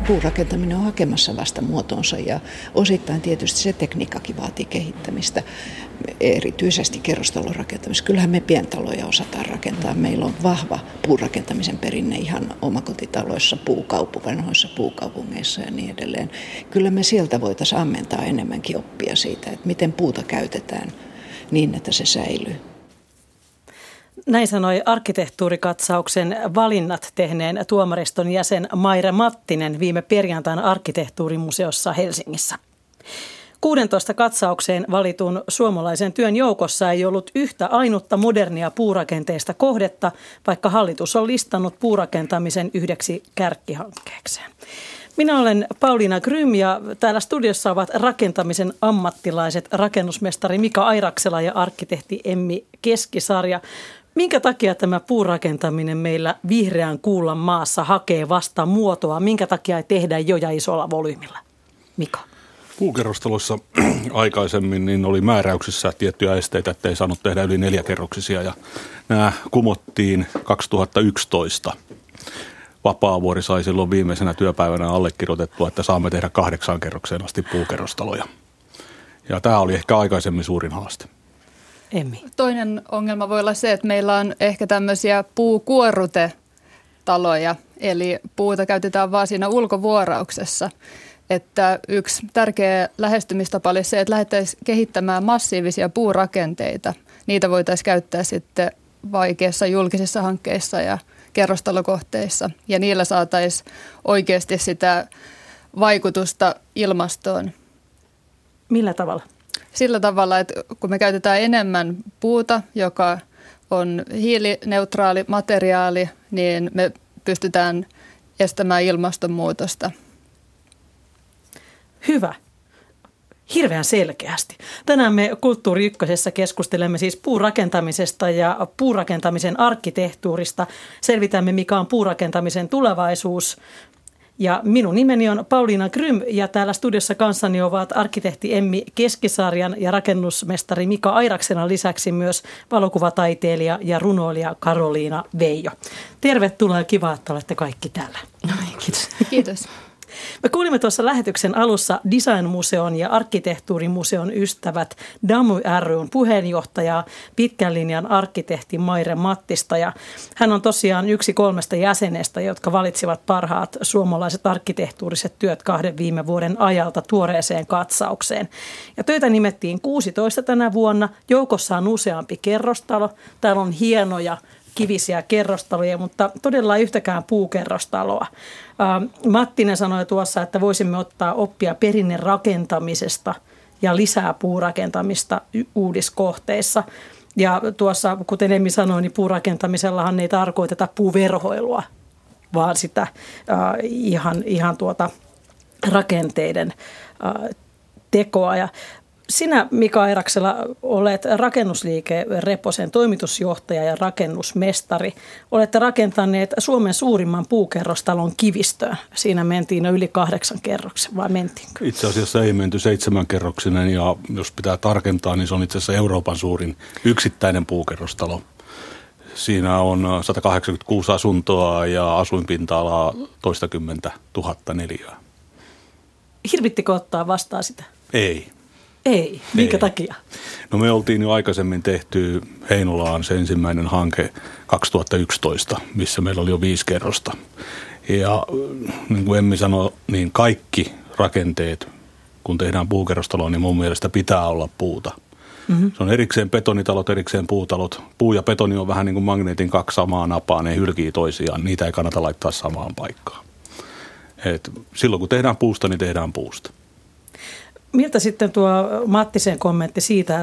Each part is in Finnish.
puurakentaminen on hakemassa vasta muotoonsa ja osittain tietysti se tekniikkakin vaatii kehittämistä, erityisesti kerrostalorakentamisessa. Kyllähän me pientaloja osataan rakentaa. Meillä on vahva puurakentamisen perinne ihan omakotitaloissa, vanhoissa puukaupungeissa ja niin edelleen. Kyllä me sieltä voitaisiin ammentaa enemmänkin oppia siitä, että miten puuta käytetään niin, että se säilyy. Näin sanoi arkkitehtuurikatsauksen valinnat tehneen tuomariston jäsen Maire Mattinen viime perjantaina arkkitehtuurimuseossa Helsingissä. 16 katsaukseen valitun suomalaisen työn joukossa ei ollut yhtä ainutta modernia puurakenteista kohdetta, vaikka hallitus on listannut puurakentamisen yhdeksi kärkihankkeekseen. Minä olen Pauliina Grym ja täällä studiossa ovat rakentamisen ammattilaiset rakennusmestari Mika Airaksela ja arkkitehti Emmi Keskisarja. Minkä takia tämä puurakentaminen meillä vihreän kuulan maassa hakee vasta muotoa? Minkä takia ei tehdä jo ja isolla volyymilla? Mika. Puukerrostaloissa aikaisemmin niin oli määräyksissä tiettyjä esteitä, että ei saanut tehdä yli 4-kerroksisia ja nämä kumottiin 2011. Vapaavuori sai silloin viimeisenä työpäivänä allekirjoitettua, että saamme tehdä 8 kerrokseen asti puukerrostaloja. Ja tämä oli ehkä aikaisemmin suurin haaste. Emmi. Toinen ongelma voi olla se, että meillä on ehkä tämmöisiä puukuorrutetaloja, eli puuta käytetään vaan siinä ulkovuorauksessa. Että yksi tärkeä lähestymistapa oli se, että lähdettäisiin kehittämään massiivisia puurakenteita. Niitä voitaisiin käyttää sitten vaikeissa julkisissa hankkeissa ja kerrostalokohteissa, ja niillä saataisiin oikeasti sitä vaikutusta ilmastoon. Millä tavalla? Sillä tavalla, että kun me käytetään enemmän puuta, joka on hiilineutraali materiaali, niin me pystytään estämään ilmastonmuutosta. Hyvä. Hirveän selkeästi. Tänään me Kulttuuri Ykkösessä keskustelemme siis puurakentamisesta ja puurakentamisen arkkitehtuurista. Selvitämme, mikä on puurakentamisen tulevaisuus. Ja minun nimeni on Pauliina Grym ja täällä studiossa kanssani ovat arkkitehti Emmi Keskisarjan ja rakennusmestari Mika Airaksena lisäksi myös valokuvataiteilija ja runoilija Karoliina Veijo. Tervetuloa ja kiva, että olette kaikki täällä. Kiitos. Kiitos. Me kuulimme tuossa lähetyksen alussa Design-museon ja arkkitehtuurimuseon ystävät DAMY ry:n puheenjohtajaa, pitkän linjan arkkitehti Maire Mattista. Ja hän on tosiaan yksi 3 jäsenestä, jotka valitsivat parhaat suomalaiset arkkitehtuuriset työt 2 viime vuoden ajalta tuoreeseen katsaukseen. Ja töitä nimettiin 16 tänä vuonna. Joukossa on useampi kerrostalo. Täällä on hienoja kivisiä kerrostaloja, mutta todella yhtäkään puukerrostaloa. Mattinen sanoi tuossa, että voisimme ottaa oppia perinnerakentamisesta ja lisää puurakentamista uudiskohteissa. Ja tuossa, kuten Emmi sanoi, niin puurakentamisellahan ei tarkoiteta puuverhoilua, vaan sitä ihan rakenteiden tekoa. Ja sinä, Mika Airaksela, olet rakennusliike Reposen toimitusjohtaja ja rakennusmestari. Olette rakentaneet Suomen suurimman puukerrostalon Kivistöön. Siinä mentiin yli 8 kerroksen, vai mentiinkö? Itse asiassa ei menty 7-kerroksinen, ja jos pitää tarkentaa, niin se on itse asiassa Euroopan suurin yksittäinen puukerrostalo. Siinä on 186 asuntoa ja asuinpinta-alaa 20 000 neliöä. Hirvittikö ottaa vastaan sitä? Ei. Ei. Minkä takia? No me oltiin jo aikaisemmin tehty Heinolaan se ensimmäinen hanke 2011, missä meillä oli jo 5 kerrosta. Ja niin kuin Emmi sanoi, niin kaikki rakenteet, kun tehdään puukerrostaloa, niin mun mielestä pitää olla puuta. Mm-hmm. Se on erikseen betonitalot, erikseen puutalot. Puu ja betoni on vähän niin kuin magneetin 2 samaa napaa, ne hylkii toisiaan. Niitä ei kannata laittaa samaan paikkaan. Et silloin kun tehdään puusta, niin tehdään puusta. Miltä sitten tuo Mattisen kommentti siitä,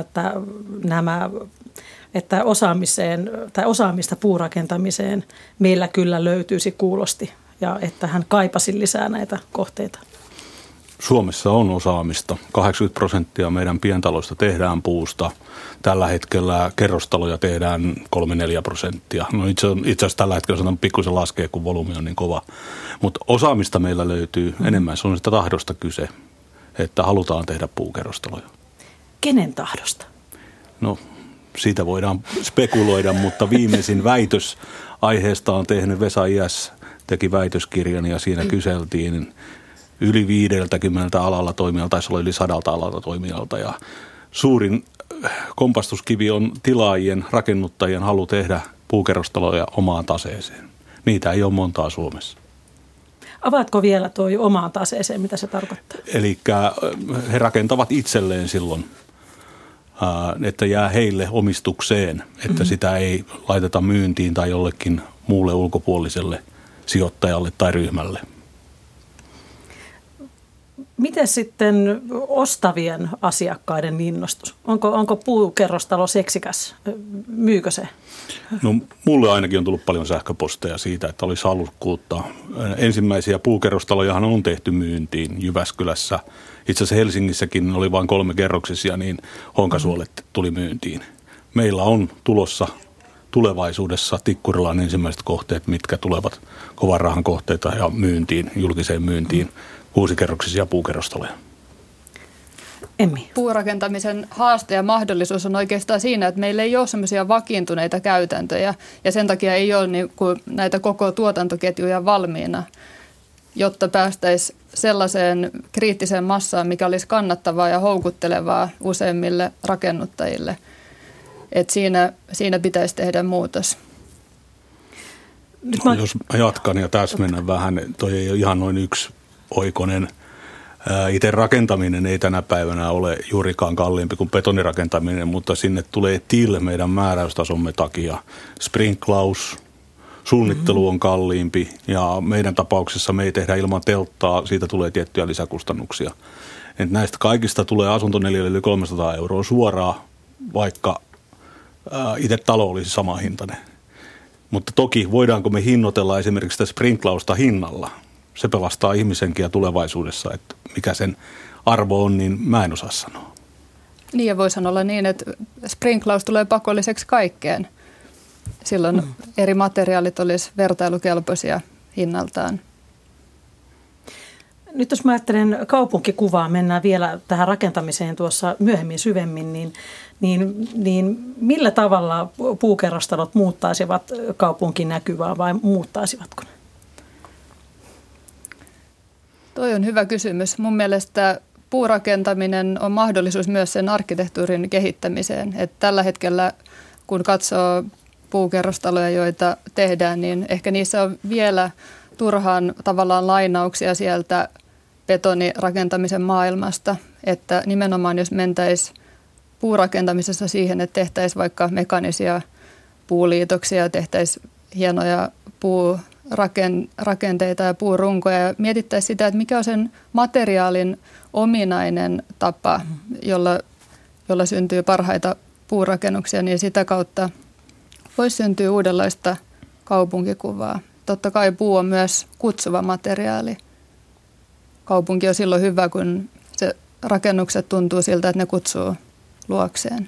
että osaamista puurakentamiseen meillä kyllä löytyisi, kuulosti, ja että hän kaipasi lisää näitä kohteita? Asiassa on osaamista. 80% meidän pientaloista tehdään puusta. Tällä hetkellä kerrostaloja tehdään 3-4%. No itse asiassa tällä hetkellä sanotaan pikkusen laskee, kun volyymi on niin kova. Mutta osaamista meillä löytyy enemmän. Se on sitä tahdosta kyse, että halutaan tehdä puukerrostaloja. Kenen tahdosta? No, siitä voidaan spekuloida, mutta viimeisin väitös aiheesta on tehnyt Vesa Iäs teki väitöskirjan ja siinä kyseltiin yli 50 alalla toimijalta, taisi olla yli 100 alalla toimijalta ja suurin kompastuskivi on tilaajien, rakennuttajien halu tehdä puukerrostaloja omaan taseeseen. Niitä ei ole montaa Suomessa. Avaatko vielä toi omaan taseeseen, mitä se tarkoittaa? Eli he rakentavat itselleen silloin, että jää heille omistukseen, että sitä ei laiteta myyntiin tai jollekin muulle ulkopuoliselle sijoittajalle tai ryhmälle. Miten sitten ostavien asiakkaiden innostus? Onko puukerrostalo seksikäs? Myykö se? No mulle ainakin on tullut paljon sähköposteja siitä, että olisi halukkuutta. Ensimmäisiä puukerrostalojahan on tehty myyntiin Jyväskylässä. Itse asiassa Helsingissäkin oli vain 3 kerroksisia, niin Honkasuolet tuli myyntiin. Meillä on tulossa tulevaisuudessa Tikkurilaan ensimmäiset kohteet, mitkä tulevat kovan rahan kohteita ja myyntiin, julkiseen myyntiin. 6-kerroksisia puukerrostaloja. Emmi. Puurakentamisen haaste ja mahdollisuus on oikeastaan siinä, että meillä ei ole semmoisia vakiintuneita käytäntöjä ja sen takia ei ole niin kuin näitä koko tuotantoketjuja valmiina, jotta päästäisiin sellaiseen kriittiseen massaan, mikä olisi kannattavaa ja houkuttelevaa useimmille rakennuttajille. Että siinä pitäisi tehdä muutos. Jos jatkan ja täsmennän vähän, toi ei ole ihan noin yksioikoinen. Itse rakentaminen ei tänä päivänä ole juurikaan kalliimpi kuin betonirakentaminen, mutta sinne tulee TIL meidän määräystasomme takia. Sprinklaus, suunnittelu on kalliimpi ja meidän tapauksessa me ei tehdä ilman telttaa, siitä tulee tiettyjä lisäkustannuksia. Et näistä kaikista tulee asuntoneliöille yli 300 € suoraan, vaikka itse talo olisi sama hintainen. Mutta toki voidaanko me hinnoitella esimerkiksi sitä sprinklausta hinnalla? Se pelastaa ihmisenkin ja tulevaisuudessa, että mikä sen arvo on, niin mä en osaa sanoa. Niin ja voi sanoa niin, että sprinklaus tulee pakolliseksi kaikkeen. Silloin eri materiaalit olisi vertailukelpoisia hinnaltaan. Nyt jos mä ajattelen kaupunkikuvaa, mennään vielä tähän rakentamiseen tuossa myöhemmin syvemmin, niin millä tavalla puukerrostalot muuttaisivat kaupunkinäkyvää vai muuttaisivatko ne? Toi on hyvä kysymys. Mun mielestä puurakentaminen on mahdollisuus myös sen arkkitehtuurin kehittämiseen. Et tällä hetkellä, kun katsoo puukerrostaloja, joita tehdään, niin ehkä niissä on vielä turhaan tavallaan lainauksia sieltä betonirakentamisen maailmasta. Että nimenomaan jos mentäisiin puurakentamisessa siihen, että tehtäisiin vaikka mekaanisia puuliitoksia, tehtäisiin hienoja puurakenteita ja puurunkoja ja mietittäisiin sitä, että mikä on sen materiaalin ominainen tapa, jolla syntyy parhaita puurakennuksia, niin sitä kautta voisi syntyä uudenlaista kaupunkikuvaa. Totta kai puu on myös kutsuva materiaali. Kaupunki on silloin hyvä, kun se rakennukset tuntuu siltä, että ne kutsuu luokseen.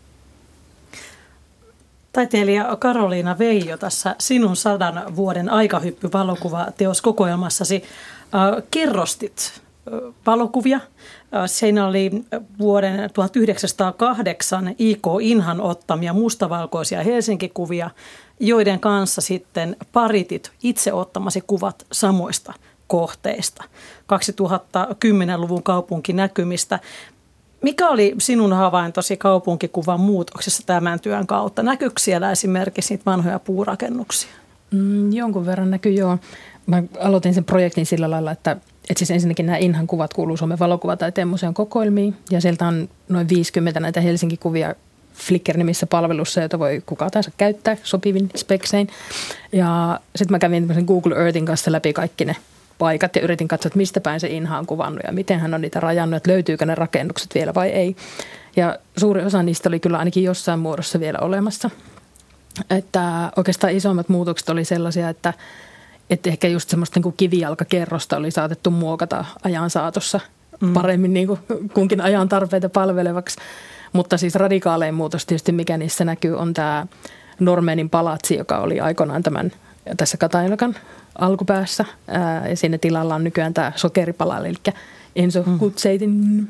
Taiteilija Karoliina Veijo tässä sinun 100 vuoden aikahyppy-valokuvateoskokoelmassasi kerrostit valokuvia. Siinä oli vuoden 1908 I.K. Inhan ottamia mustavalkoisia Helsinki-kuvia, joiden kanssa sitten paritit itse ottamasi kuvat samoista kohteista. 2010-luvun kaupunkinäkymistä. Mikä oli sinun havaintosi kaupunkikuvan muutoksessa tämän työn kautta? Näkyykö siellä esimerkiksi niitä vanhoja puurakennuksia? Jonkun verran näkyy, joo. Mä aloitin sen projektin sillä lailla, että siis ensinnäkin nämä Inhan kuvat kuuluu Suomen valokuvataiteen museon kokoelmiin. Ja sieltä on noin 50 näitä Helsinki-kuvia Flickr-nimissä palvelussa, jota voi kuka tahansa käyttää sopivin speksein. Ja sitten mä kävin Google Earthin kanssa läpi kaikki ne paikat ja yritin katsoa, että mistä päin se Inha on kuvannut ja miten hän on niitä rajannut, että löytyykö ne rakennukset vielä vai ei. Ja suuri osa niistä oli kyllä ainakin jossain muodossa vielä olemassa. Että oikeastaan isommat muutokset oli sellaisia, että ehkä just semmoista niin kuin kivijalkakerrosta oli saatettu muokata ajan saatossa paremmin niin kuin kunkin ajan tarpeita palvelevaksi. Mutta siis radikaalein muutos tietysti, mikä niissä näkyy, on tämä Normenin palatsi, joka oli aikoinaan tässä Katajonokan alkupäässä. Ja siinä tilalla on nykyään tämä sokeripala, eli Enso Gutzeitin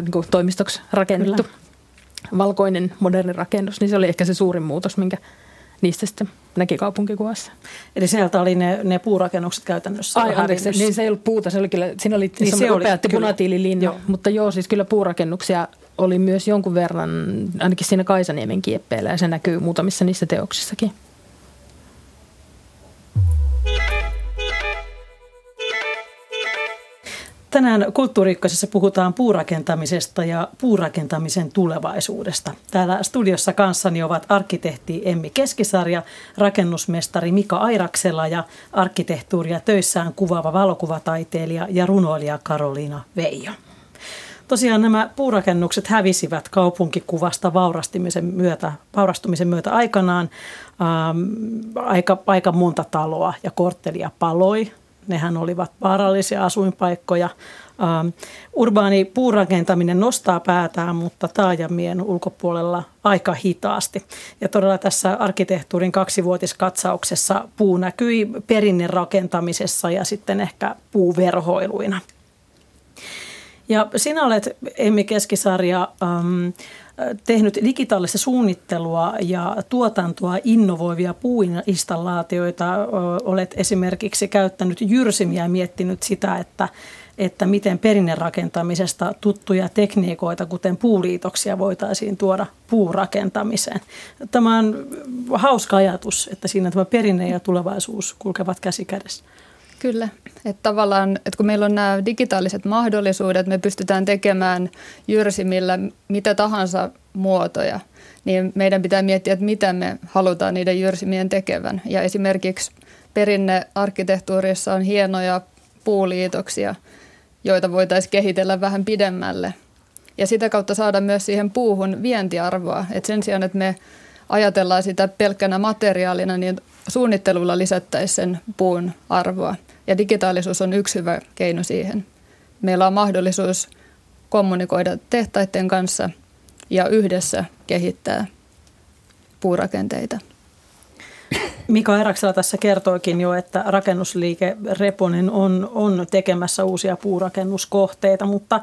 toimistoksi rakennettu valkoinen moderni rakennus. Niin se oli ehkä se suurin muutos, minkä niistä sitten näki kaupunkikuvassa. Eli sieltä oli ne puurakennukset käytännössä. Anteeksi, niin se ei ollut puuta, se oli kyllä, siinä oli niin se upeatti punatiililinja, mutta siis kyllä puurakennuksia oli myös jonkun verran, ainakin siinä Kaisaniemen kieppeillä, ja se näkyy muutamissa niissä teoksissakin. Tänään Kulttuuri Ykkösessä puhutaan puurakentamisesta ja puurakentamisen tulevaisuudesta. Täällä studiossa kanssani ovat arkkitehti Emmi Keskisarja, rakennusmestari Mika Airaksela ja arkkitehtuuria töissään kuvaava valokuvataiteilija ja runoilija Karoliina Veijo. Tosiaan nämä puurakennukset hävisivät kaupunkikuvasta vaurastumisen myötä aikanaan. Aika monta taloa ja korttelia paloi. Nehän olivat vaarallisia asuinpaikkoja. Urbaani puurakentaminen nostaa päätään, mutta taajamien ulkopuolella aika hitaasti. Ja todella tässä arkkitehtuurin 2-vuotiskatsauksessa puu näkyi perinnerakentamisessa ja sitten ehkä puuverhoiluina. Ja sinä olet, Emmi Keskisarja, tehnyt digitaalista suunnittelua ja tuotantoa innovoivia puuinstallaatioita. Olet esimerkiksi käyttänyt jyrsimiä ja miettinyt sitä, että miten perinnerakentamisesta tuttuja tekniikoita, kuten puuliitoksia, voitaisiin tuoda puurakentamiseen. Tämä on hauska ajatus, että siinä tämä perinne ja tulevaisuus kulkevat käsi kädessä. Kyllä, että tavallaan, että kun meillä on nämä digitaaliset mahdollisuudet, me pystytään tekemään jyrsimillä mitä tahansa muotoja, niin meidän pitää miettiä, että mitä me halutaan niiden jyrsimien tekevän. Ja esimerkiksi perinnearkkitehtuurissa on hienoja puuliitoksia, joita voitaisiin kehitellä vähän pidemmälle. Ja sitä kautta saada myös siihen puuhun vientiarvoa, että sen sijaan, että me ajatellaan sitä pelkkänä materiaalina, niin suunnittelulla lisättäisiin sen puun arvoa. Ja digitaalisuus on yksi hyvä keino siihen. Meillä on mahdollisuus kommunikoida tehtaiden kanssa ja yhdessä kehittää puurakenteita. Mika Airaksela tässä kertoikin jo, että rakennusliike Reponen on tekemässä uusia puurakennuskohteita, mutta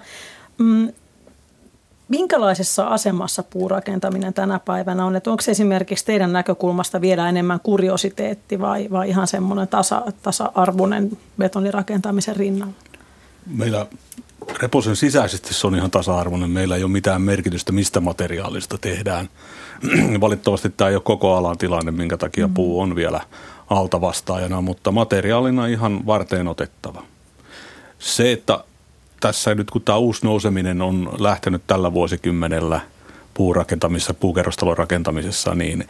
minkälaisessa asemassa puurakentaminen tänä päivänä on? Että onko se esimerkiksi teidän näkökulmasta vielä enemmän kuriositeetti vai ihan semmoinen tasa-arvoinen betonirakentamisen rinnalla? Meillä Reposen sisäisesti se on ihan tasa-arvoinen. Meillä ei ole mitään merkitystä, mistä materiaalista tehdään. Valitettavasti tämä ei ole koko alan tilanne, minkä takia puu on vielä altavastaajana, mutta materiaalina ihan varteen otettava. Se, että tässä nyt kun tämä uusi nouseminen on lähtenyt tällä vuosikymmenellä puurakentamisessa, puukerrostalon rakentamisessa, niin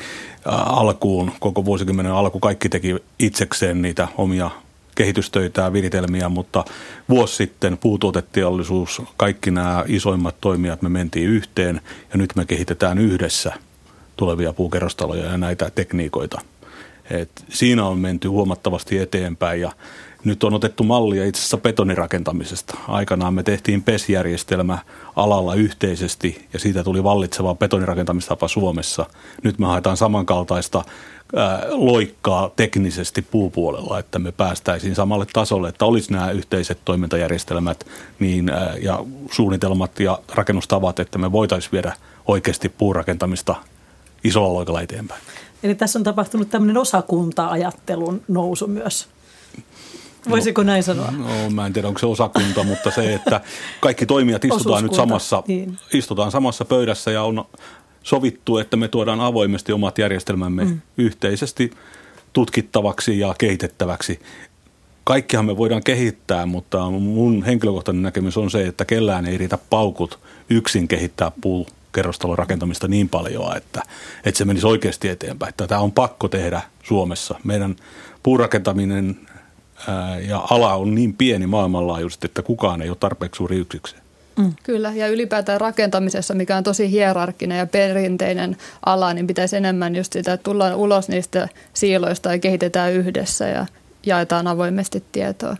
koko vuosikymmenen alku kaikki teki itsekseen niitä omia kehitystöitä, viritelmiä, mutta vuosi sitten puutuoteteollisuus, kaikki nämä isoimmat toimijat, me mentiin yhteen ja nyt me kehitetään yhdessä tulevia puukerrostaloja ja näitä tekniikoita. Siinä on menty huomattavasti eteenpäin ja nyt on otettu mallia itse asiassa betonirakentamisesta. Aikanaan me tehtiin PES-järjestelmä alalla yhteisesti ja siitä tuli vallitseva betonirakentamistapa Suomessa. Nyt me haetaan samankaltaista loikkaa teknisesti puupuolella, että me päästäisiin samalle tasolle, että olisi nämä yhteiset toimintajärjestelmät ja suunnitelmat ja rakennustavat, että me voitaisiin viedä oikeasti puurakentamista isolla loikalla eteenpäin. Eli tässä on tapahtunut tämmöinen osakunta-ajattelun nousu myös. Voisiko näin sanoa? No, mä en tiedä, onko se osakunta, mutta se, että kaikki toimijat istutaan samassa pöydässä ja on sovittu, että me tuodaan avoimesti omat järjestelmämme yhteisesti tutkittavaksi ja kehitettäväksi. Kaikkihan me voidaan kehittää, mutta mun henkilökohtainen näkemys on se, että kellään ei riitä paukut yksin kehittää puukerrostalon rakentamista niin paljon, että se menisi oikeasti eteenpäin. Tätä on pakko tehdä Suomessa. Meidän puurakentaminen ja ala on niin pieni maailmanlaajuisesti, että kukaan ei ole tarpeeksi suuri yksikseen. Kyllä, ja ylipäätään rakentamisessa, mikä on tosi hierarkkinen ja perinteinen ala, niin pitäisi enemmän just sitä, että tullaan ulos niistä siiloista ja kehitetään yhdessä ja jaetaan avoimesti tietoa.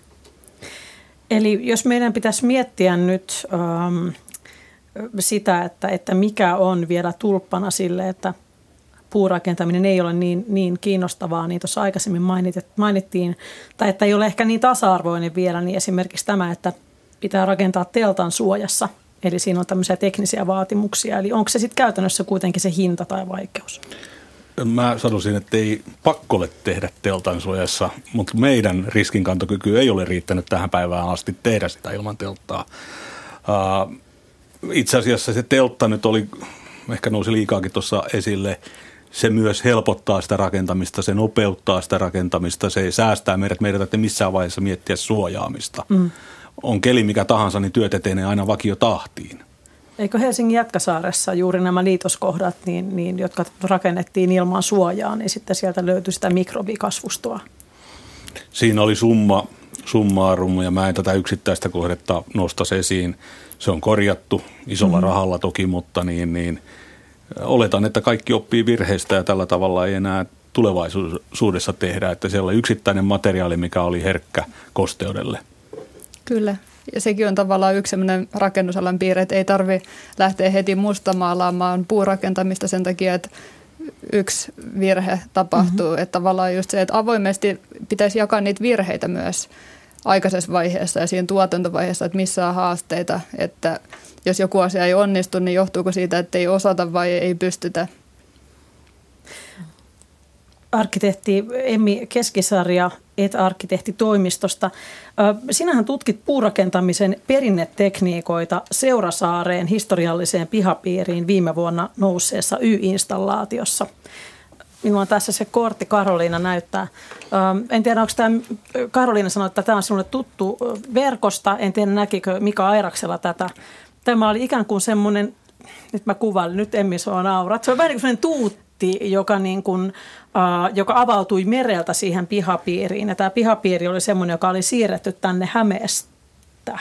Eli jos meidän pitäisi miettiä nyt sitä, että mikä on vielä tulppana sille, että puurakentaminen ei ole niin kiinnostavaa, niin tuossa aikaisemmin mainittiin, tai että ei ole ehkä niin tasa-arvoinen vielä, niin esimerkiksi tämä, että pitää rakentaa teltan suojassa, eli siinä on tämmöisiä teknisiä vaatimuksia, eli onko se sitten käytännössä kuitenkin se hinta tai vaikeus? mä sanoisin, että ei pakko ole tehdä teltan suojassa, mutta meidän riskinkantokyky ei ole riittänyt tähän päivään asti tehdä sitä ilman telttaa. Itse asiassa se teltta nyt oli, ehkä nousi liikaakin tuossa esille, se myös helpottaa sitä rakentamista, se nopeuttaa sitä rakentamista, se säästää meidät täytyy missään vaiheessa miettiä suojaamista. On keli mikä tahansa, niin työt etenee aina vakiotahtiin. Eikö Helsingin Jätkäsaaressa juuri nämä liitoskohdat, jotka rakennettiin ilman suojaa, niin sitten sieltä löytyi sitä mikrobikasvustoa? Siinä oli summarum, ja mä en tätä yksittäistä kohdetta nostaisi esiin. Se on korjattu isolla rahalla toki, mutta oletan, että kaikki oppii virheistä ja tällä tavalla ei enää tulevaisuudessa tehdä, että siellä oli yksittäinen materiaali, mikä oli herkkä kosteudelle. Kyllä. Ja sekin on tavallaan yksi sellainen rakennusalan piirre, että ei tarvitse lähteä heti mustamaalaamaan puurakentamista sen takia, että yksi virhe tapahtuu. Että tavallaan just se, että avoimesti pitäisi jakaa niitä virheitä myös aikaisessa vaiheessa ja siinä tuotantovaiheessa, että missä on haasteita. Että jos joku asia ei onnistu, niin johtuuko siitä, että ei osata vai ei pystytä? Arkkitehti Emmi Keskisarja arkkitehtitoimistosta. Sinähän tutkit puurakentamisen perinnetekniikoita Seurasaareen historialliseen pihapiiriin viime vuonna nousseessa Y-installaatiossa. Minulla on tässä se kortti, Karoliina näyttää. En tiedä, onko tämä, Karoliina sanoi, että tämä on sinulle tuttu verkosta. En tiedä, näkikö Mika Airaksella tätä. Tämä oli ikään kuin semmoinen, nyt mä kuvailin, nyt Emmi sua naurat. Se on vähän niin kuin semmoinen tuutti, joka avautui mereltä siihen pihapiiriin. Ja tämä pihapiiri oli semmoinen, joka oli siirretty tänne Hämeestä.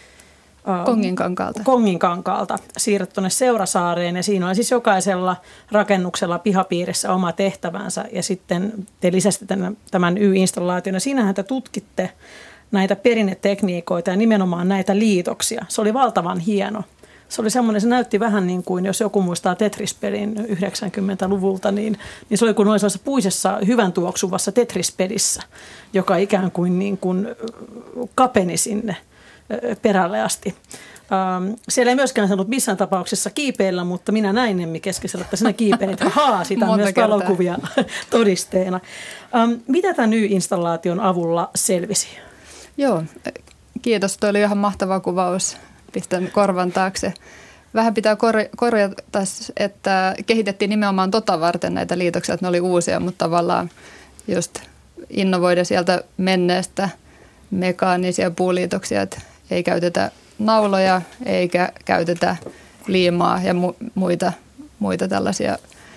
Konginkankaalta siirretty tuonne Seurasaareen, ja siinä on siis jokaisella rakennuksella pihapiirissä oma tehtävänsä, ja sitten te lisäsitte tämän Y-installaation, ja siinähän te tutkitte näitä perinnetekniikoita ja nimenomaan näitä liitoksia. Se oli valtavan hieno. Se oli semmoinen, se näytti vähän niin kuin, jos joku muistaa Tetris-pelin 90-luvulta, niin se oli kuin sellaisessa puisessa hyvän tuoksuvassa Tetris-pelissä, joka ikään kuin, kapeni sinne perälle asti. Siellä ei myöskään sanonut missään tapauksessa kiipeillä, mutta minä näin Emmi Keskisellä, että sinä kiipeilit. Sitä on myös valokuvia todisteena. Mitä tämän Y-installaation avulla selvisi? Joo, kiitos. Tuo oli ihan mahtava kuvaus. Pistän korvan taakse. Vähän pitää korjata, että kehitettiin nimenomaan varten näitä liitoksia, että ne oli uusia, mutta tavallaan just innovoida sieltä menneestä mekaanisia puuliitoksia, että ei käytetä nauloja eikä käytetä liimaa ja muita tällaisia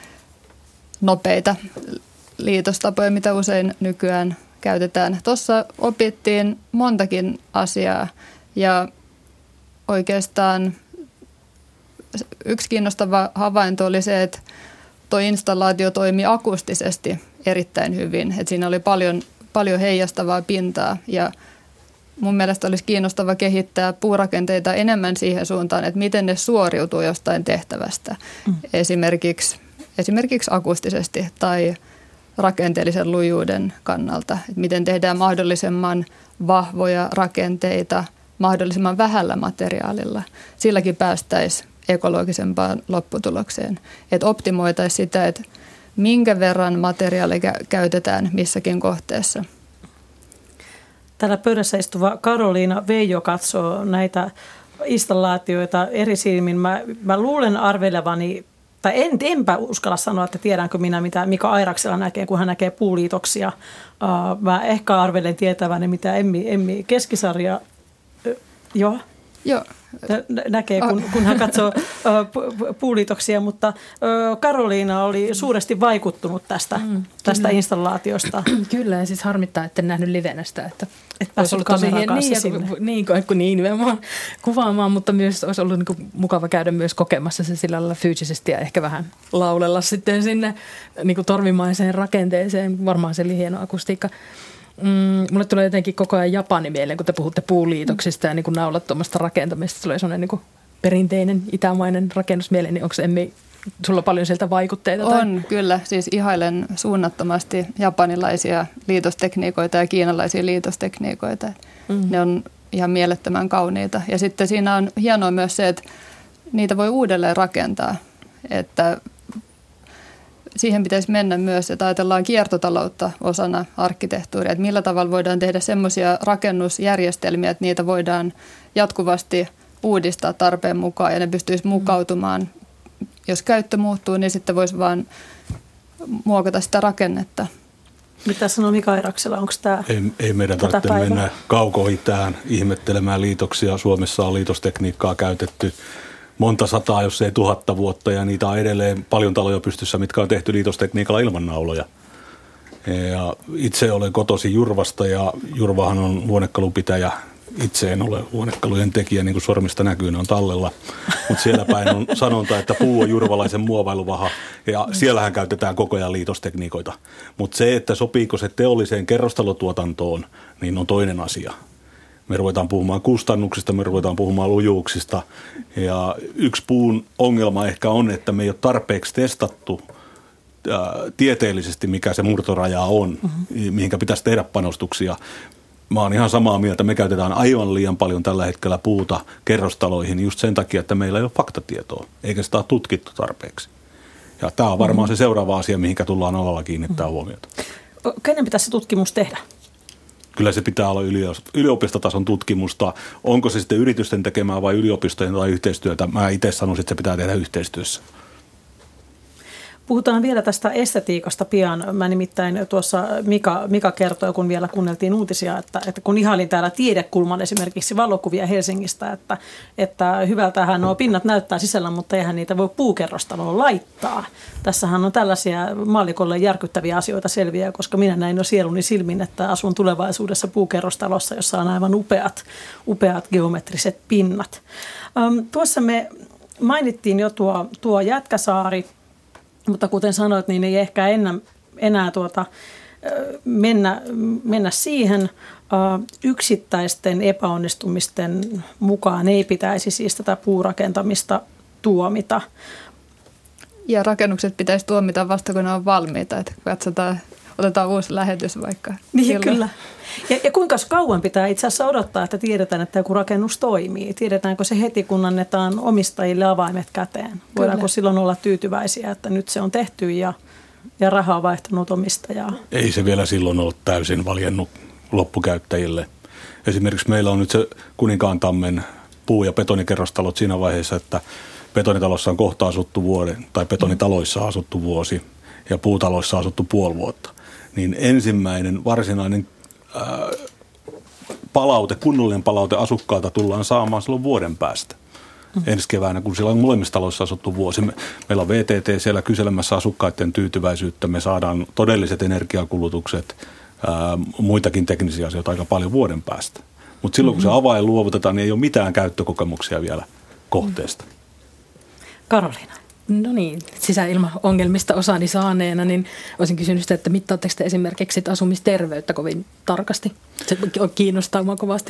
nopeita liitostapoja, mitä usein nykyään käytetään. Tuossa opittiin montakin asiaa ja oikeastaan yksi kiinnostava havainto oli se, että tuo installaatio toimi akustisesti erittäin hyvin. Että siinä oli paljon heijastavaa pintaa ja mun mielestä olisi kiinnostava kehittää puurakenteita enemmän siihen suuntaan, että miten ne suoriutuu jostain tehtävästä. Esimerkiksi akustisesti tai rakenteellisen lujuuden kannalta. Että miten tehdään mahdollisimman vahvoja rakenteita mahdollisimman vähällä materiaalilla. Silläkin päästäisiin ekologisempaan lopputulokseen. Että optimoitaisiin sitä, että minkä verran materiaalia käytetään missäkin kohteessa. Täällä pöydässä istuva Karoliina Veijo katsoo näitä installaatioita eri silmin. Mä luulen arvelevani, tai enpä uskalla sanoa, että tiedänkö minä, mitä Mika Airaksella näkee, kun hän näkee puuliitoksia. Mä ehkä arvelen tietäväni, mitä Emmi Keskisarja Joo. Näkee, kun hän katsoo puuliitoksia, mutta Karoliina oli suuresti vaikuttunut tästä installaatiosta. Kyllä, ja siis harmittaa, että en nähnyt livenä sitä, että olisi ollut tosi niin nimenomaan kuvaamaan, mutta myös olisi ollut niin mukava käydä myös kokemassa se sillä lailla fyysisesti ja ehkä vähän laulella sitten sinne niin torvimaiseen rakenteeseen. Varmaan se oli hieno akustiikka. Mulle tulee jotenkin koko ajan Japani mieleen, kun te puhutte puuliitoksista ja niin kuin naulattomasta rakentamista. Se oli sellainen niin perinteinen itämainen rakennusmiele, niin onko Emmi sulla paljon sieltä vaikutteita? On, kyllä. Siis ihailen suunnattomasti japanilaisia liitostekniikoita ja kiinalaisia liitostekniikoita. Ne on ihan mielettömän kauniita. Ja sitten siinä on hienoa myös se, että niitä voi uudelleen rakentaa. Että siihen pitäisi mennä myös, että ajatellaan kiertotaloutta osana arkkitehtuuria, että millä tavalla voidaan tehdä semmoisia rakennusjärjestelmiä, että niitä voidaan jatkuvasti uudistaa tarpeen mukaan ja ne pystyisi mukautumaan. Jos käyttö muuttuu, niin sitten voisi vaan muokata sitä rakennetta. Mitä sanoo Mika Airaksela, onko tämä? Ei meidän tarvitse mennä kauko-itään ihmettelemään liitoksia. Suomessa on liitostekniikkaa käytetty monta sataa, jos ei 1000 vuotta, ja niitä on edelleen paljon taloja pystyssä, mitkä on tehty liitostekniikalla ilman nauloja. Ja itse olen kotoisin Jurvasta, ja Jurvahan on huonekalupitäjä. Itse en ole huonekalujen tekijä, niin kuin sormista näkyy, ne on tallella. Mutta siellä päin on sanonta, että puu on jurvalaisen muovailuvaha, ja siellähän käytetään koko ajan liitostekniikoita. Mutta se, että sopiiko se teolliseen kerrostalotuotantoon, niin on toinen asia. Me ruvetaan puhumaan kustannuksista, me ruvetaan puhumaan lujuuksista. Ja yksi puun ongelma ehkä on, että me ei ole tarpeeksi testattu tieteellisesti, mikä se murtoraja on, mihinkä pitäisi tehdä panostuksia. Mä oon ihan samaa mieltä. Me käytetään aivan liian paljon tällä hetkellä puuta kerrostaloihin just sen takia, että meillä ei ole faktatietoa, eikä sitä ole tutkittu tarpeeksi. Ja tämä on varmaan se seuraava asia, mihinkä tullaan alalla kiinnittää huomiota. Kenen pitäisi se tutkimus tehdä? Kyllä se pitää olla yliopistotason tutkimusta. Onko se sitten yritysten tekemää vai yliopistojen tai yhteistyötä? Mä itse sanoisin, että se pitää tehdä yhteistyössä. Puhutaan vielä tästä estetiikasta pian. Mä nimittäin tuossa Mika kertoi, kun vielä kuunneltiin uutisia, että kun ihailin täällä tiedekulman esimerkiksi valokuvia Helsingistä, että hyvältähän nuo pinnat näyttää sisällä, mutta eihän niitä voi puukerrostaloon laittaa. Tässähän on tällaisia maallikolle järkyttäviä asioita selviä, koska minä näin jo sieluni silmin, että asun tulevaisuudessa puukerrostalossa, jossa on aivan upeat geometriset pinnat. Tuossa me mainittiin jo tuo Jätkäsaari. Mutta kuten sanoit, niin ei ehkä enää mennä siihen. Yksittäisten epäonnistumisten mukaan ei pitäisi siis tätä puurakentamista tuomita. Ja rakennukset pitäisi tuomita vasta, kun ne on valmiita. Että katsotaan, otetaan uusi lähetys vaikka. Niin, kyllä. Ja kuinka kauan pitää itse asiassa odottaa, että tiedetään, että joku rakennus toimii? Tiedetäänkö se heti, kun annetaan omistajille avaimet käteen? Voidaanko silloin olla tyytyväisiä, että nyt se on tehty ja raha on vaihtunut omistajaa? Ei se vielä silloin ole täysin valjennut loppukäyttäjille. Esimerkiksi meillä on nyt se Kuninkaantammen puu- ja betonikerrostalot siinä vaiheessa, että betonitalossa on kohta asuttu vuoden, tai betonitaloissa asuttu vuosi ja puutaloissa asuttu puoli vuotta. Niin ensimmäinen varsinainen kunnollinen palaute asukkaalta tullaan saamaan silloin vuoden päästä. Ensi keväänä, kun siellä on molemmissa taloissa asuttu vuosi. Meillä on VTT siellä kyselemässä asukkaiden tyytyväisyyttä. Me saadaan todelliset energiakulutukset, muitakin teknisiä asioita aika paljon vuoden päästä. Mutta silloin, kun se avain luovutetaan, niin ei ole mitään käyttökokemuksia vielä kohteesta. Karoliina. No niin, sisäilmaongelmista osani saaneena, niin olisin kysynyt sitä, että mittaatteko te esimerkiksi asumisterveyttä kovin tarkasti? Se kiinnostaa minua kovasti.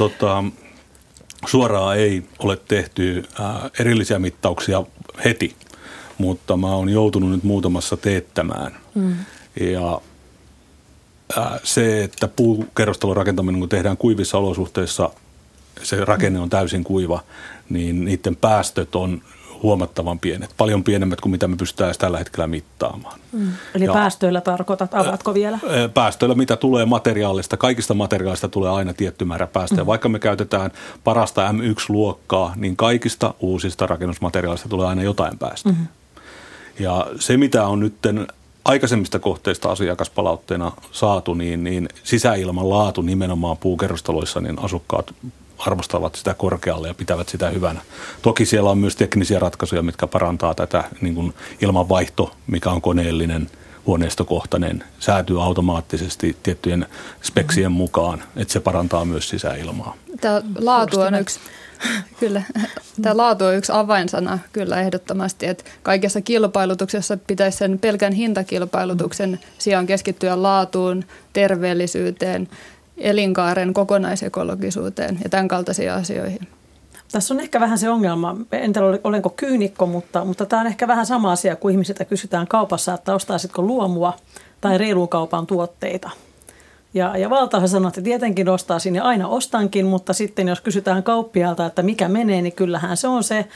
Suoraan ei ole tehty erillisiä mittauksia heti, mutta mä oon joutunut nyt muutamassa teettämään. Ja se, että puukerrostalon rakentaminen, kun tehdään kuivissa olosuhteissa, se rakenne on täysin kuiva, niin niiden päästöt on huomattavan pienet, paljon pienemmät kuin mitä me pystytään tällä hetkellä mittaamaan. Eli päästöillä tarkoitat, avaatko vielä? Päästöillä, mitä tulee materiaalista, kaikista materiaalista tulee aina tietty määrä päästöjä. Vaikka me käytetään parasta M1-luokkaa, niin kaikista uusista rakennusmateriaalista tulee aina jotain päästöjä. Ja se, mitä on nyt aikaisemmista kohteista asiakaspalautteena saatu, niin sisäilman laatu nimenomaan puukerrostaloissa, niin asukkaat arvostavat sitä korkealle ja pitävät sitä hyvänä. Toki siellä on myös teknisiä ratkaisuja, mitkä parantaa tätä niin kuin ilmanvaihto, mikä on koneellinen, huoneistokohtainen, säätyy automaattisesti tiettyjen speksien mukaan, että se parantaa myös sisäilmaa. Tämä laatu on yksi. Kyllä. Tämä laatu on yksi avainsana kyllä ehdottomasti, että kaikessa kilpailutuksessa pitäisi sen pelkän hintakilpailutuksen sijaan keskittyä laatuun, terveellisyyteen, elinkaaren kokonaisekologisuuteen ja tämän kaltaisiin asioihin. Tässä on ehkä vähän se ongelma, en tiedä olenko kyynikko, mutta tämä on ehkä vähän sama asia, kun ihmisiltä kysytään kaupassa, että ostaisitko luomua tai reilun kaupan tuotteita. Ja valtaosa sanoo, että tietenkin ostaisin ja aina ostankin, mutta sitten jos kysytään kauppialta, että mikä menee, niin kyllähän se on se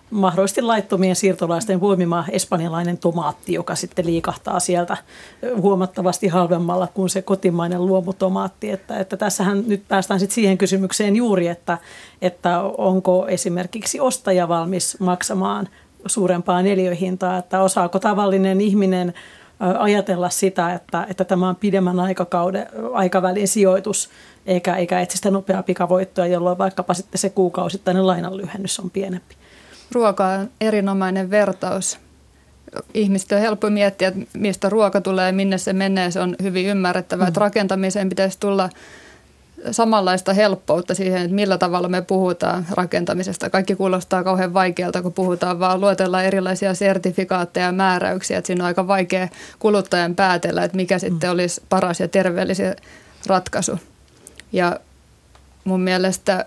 mahdollisesti laittomien siirtolaisten voimima espanjalainen tomaatti, joka sitten liikahtaa sieltä huomattavasti halvemmalla kuin se kotimainen luomutomaatti. Että tässähän nyt päästään sitten siihen kysymykseen juuri, että onko esimerkiksi ostaja valmis maksamaan suurempaa neliöhintaa, että osaako tavallinen ihminen ajatella sitä, että tämä on pidemmän aikavälin sijoitus, eikä etsi sitä nopeaa pikavoittoa, jolloin vaikkapa sitten se kuukausittainen lainanlyhennys on pienempi. Ruoka on erinomainen vertaus. Ihmistä on helppo miettiä, että mistä ruoka tulee ja minne se menee. Se on hyvin ymmärrettävää, että rakentamiseen pitäisi tulla samanlaista helppoutta siihen, että millä tavalla me puhutaan rakentamisesta. Kaikki kuulostaa kauhean vaikealta, kun puhutaan, vaan luetellaan erilaisia sertifikaatteja ja määräyksiä. Että siinä on aika vaikea kuluttajan päätellä, että mikä sitten olisi paras ja terveellisin ratkaisu. Ja mun mielestä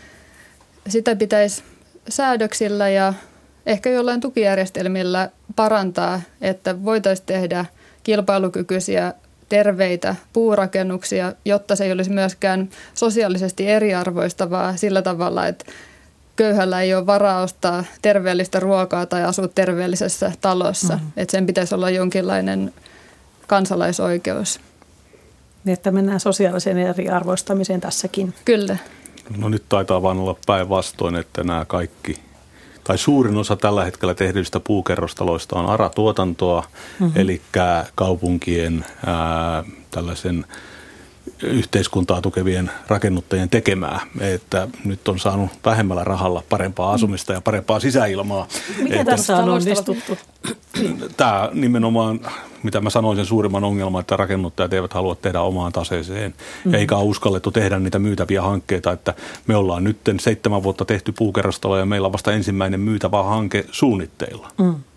sitä pitäisi säädöksillä ja ehkä jollain tukijärjestelmillä parantaa, että voitaisiin tehdä kilpailukykyisiä, terveitä puurakennuksia, jotta se ei olisi myöskään sosiaalisesti eriarvoistavaa sillä tavalla, että köyhällä ei ole varaa ostaa terveellistä ruokaa tai asua terveellisessä talossa. Että sen pitäisi olla jonkinlainen kansalaisoikeus. Että mennään sosiaaliseen eriarvoistamiseen tässäkin. Kyllä. No nyt taitaa vaan olla päinvastoin, että nämä kaikki, tai suurin osa tällä hetkellä tehdyistä puukerrostaloista on ARA-tuotantoa, eli kaupunkien tällaisen yhteiskuntaa tukevien rakennuttajien tekemää, että nyt on saanut vähemmällä rahalla parempaa asumista ja parempaa sisäilmaa. Miten tässä on onnistuttu? Tämä nimenomaan, mitä mä sanoin, sen suurimman ongelman, että rakennuttajat eivät halua tehdä omaan taseeseen, eikä ole uskallettu tehdä niitä myytäviä hankkeita, että me ollaan nyt 7 vuotta tehty puukerrostalo ja meillä on vasta ensimmäinen myytävä hanke suunnitteilla.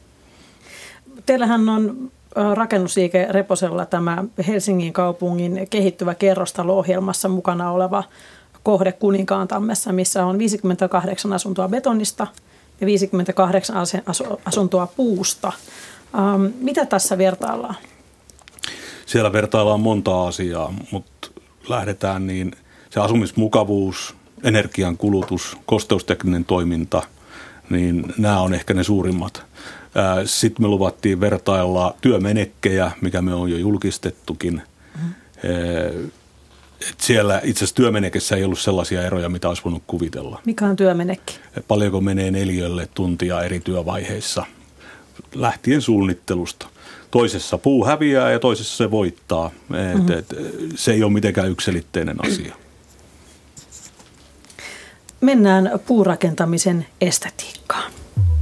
Teillähän on rakennusliike Reposella tämä Helsingin kaupungin kehittyvä kerrostalo-ohjelmassa mukana oleva kohde Kuninkaantammessa, missä on 58 asuntoa betonista ja 58 asuntoa puusta. Mitä tässä vertaillaan? Siellä vertaillaan monta asiaa, mutta lähdetään niin se asumismukavuus, energian kulutus, kosteustekninen toiminta, niin nämä on ehkä ne suurimmat. Sitten me luvattiin vertailla työmenekkejä, mikä me on jo julkistettukin. Siellä itse asiassa työmenekessä ei ollut sellaisia eroja, mitä olisi voinut kuvitella. Mikä on työmenekki? Paljonko menee neliölle tuntia eri työvaiheissa, lähtien suunnittelusta. Toisessa puu häviää ja toisessa se voittaa. Se ei ole mitenkään yksiselitteinen asia. Mennään puurakentamisen estetiikkaan.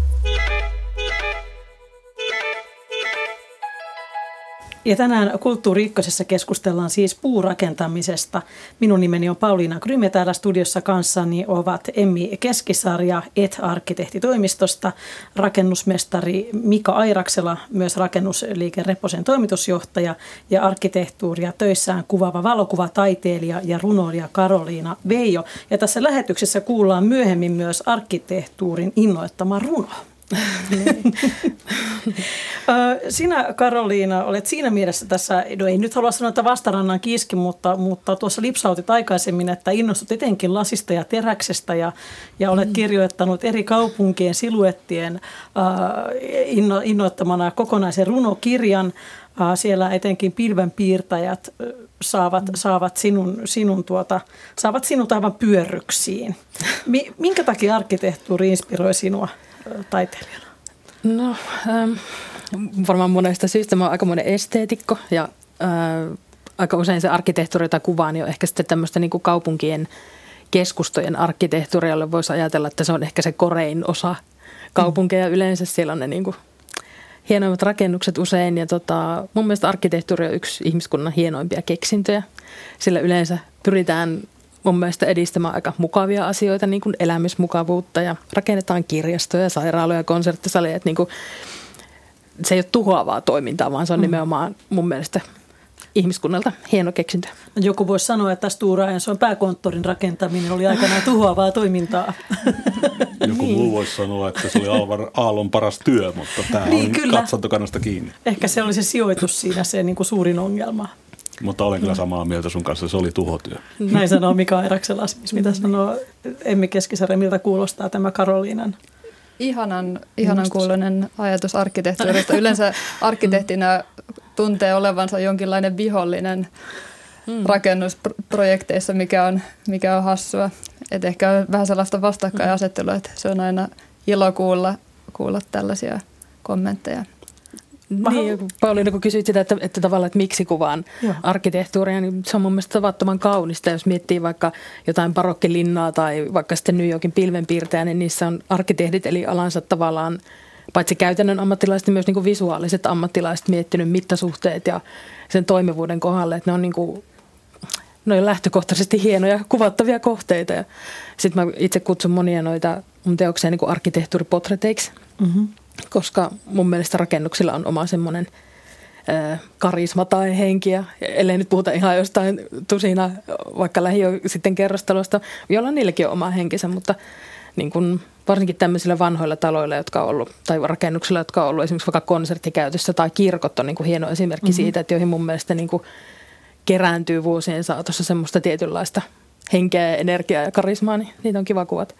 Ja tänään Kulttuuri Ykkösessä keskustellaan siis puurakentamisesta. Minun nimeni on Pauliina Grym ja täällä studiossa kanssani ovat Emmi Keskisarja arkkitehtitoimistosta, rakennusmestari Mika Airaksela, myös rakennusliike Reposen toimitusjohtaja ja arkkitehtuuria töissään kuvaava valokuvataiteilija ja runoilija Karoliina Veijo. Ja tässä lähetyksessä kuullaan myöhemmin myös arkkitehtuurin innoittama runo. Sinä, Karoliina, olet siinä mielessä tässä, no ei nyt halua sanoa, että vastarannan kiiski, mutta tuossa lipsautit aikaisemmin, että innostut etenkin lasista ja teräksestä ja olet kirjoittanut eri kaupunkien siluettien innoittamana kokonaisen runokirjan. Siellä etenkin pilvenpiirtäjät saavat sinut aivan pyörryksiin. Minkä takia arkkitehtuuri inspiroi sinua taiteilijana? No, varmaan monesta syystä. Mä oon aikamoinen esteetikko ja aika usein se arkkitehtuuri, jota kuvaan, niin on ehkä sitten tämmöistä niin kuin kaupunkien keskustojen arkkitehtuuria, jolle voisi ajatella, että se on ehkä se korein osa kaupunkeja yleensä. Siellä on ne niin kuin hienoimmat rakennukset usein ja mun mielestä arkkitehtuuri on yksi ihmiskunnan hienoimpia keksintöjä. Sillä yleensä pyritään mun mielestä edistämään aika mukavia asioita, niin kuin elämysmukavuutta ja rakennetaan kirjastoja, sairaaloja, konserttisaleja. Että niin kuin, se ei ole tuhoavaa toimintaa, vaan se on nimenomaan mun mielestä ihmiskunnalta hieno keksintö. Joku voisi sanoa, että Stora Enson pääkonttorin rakentaminen oli aikanaan tuhoavaa toimintaa. Joku muu voisi sanoa, että se oli Aallon paras työ, mutta tämä on katsantokannasta kiinni. Ehkä se oli se sijoitus siinä se niin kuin suurin ongelma. Mutta olen kyllä samaa mieltä sun kanssa, se oli tuhotyö. Näin sanoo Mika Airaksela. Mitä sanoo Emmi Keskisarja, miltä kuulostaa tämä Karoliinan ihanan kuuluinen ajatus arkkitehtuurista. Yleensä arkkitehtinä tuntee olevansa jonkinlainen vihollinen rakennusprojekteissa, mikä on hassua. Et ehkä on vähän sellaista vastakkainasettelua, että se on aina ilo kuulla tällaisia kommentteja. Niin, Pauliina, kun kysyit sitä, että tavallaan, että miksi kuvaan arkkitehtuuria, niin se on mun mielestä tavattoman kaunista. Jos miettii vaikka jotain barokkilinnaa tai vaikka sitten New Yorkin pilvenpiirtäjä, niin niissä on arkkitehdit eli alansa tavallaan paitsi käytännön ammattilaiset, myös niin kuin visuaaliset ammattilaiset miettinyt mittasuhteet ja sen toimivuuden kohdalle, että ne on niin kuin, ne on lähtökohtaisesti hienoja kuvattavia kohteita. Ja sitten mä itse kutsun monia noita mun teoksia niin kuin arkkitehtuuripotreteiksi, koska mun mielestä rakennuksilla on oma semmoinen karisma tai henki, ja ellei nyt puhuta ihan jostain tusina vaikka lähiö sitten kerrostalosta, jolla niilläkin on oma henkensä, mutta niin kuin varsinkin tämmöisillä vanhoilla taloilla, jotka on ollut, tai rakennuksilla, jotka on ollut esimerkiksi vaikka konserttikäytössä tai kirkot on niin kuin hieno esimerkki siitä, että joihin mun mielestä niin kuin kerääntyy vuosien saatossa semmoista tietynlaista henkeä ja energiaa ja karismaa, niin niitä on kiva kuvata.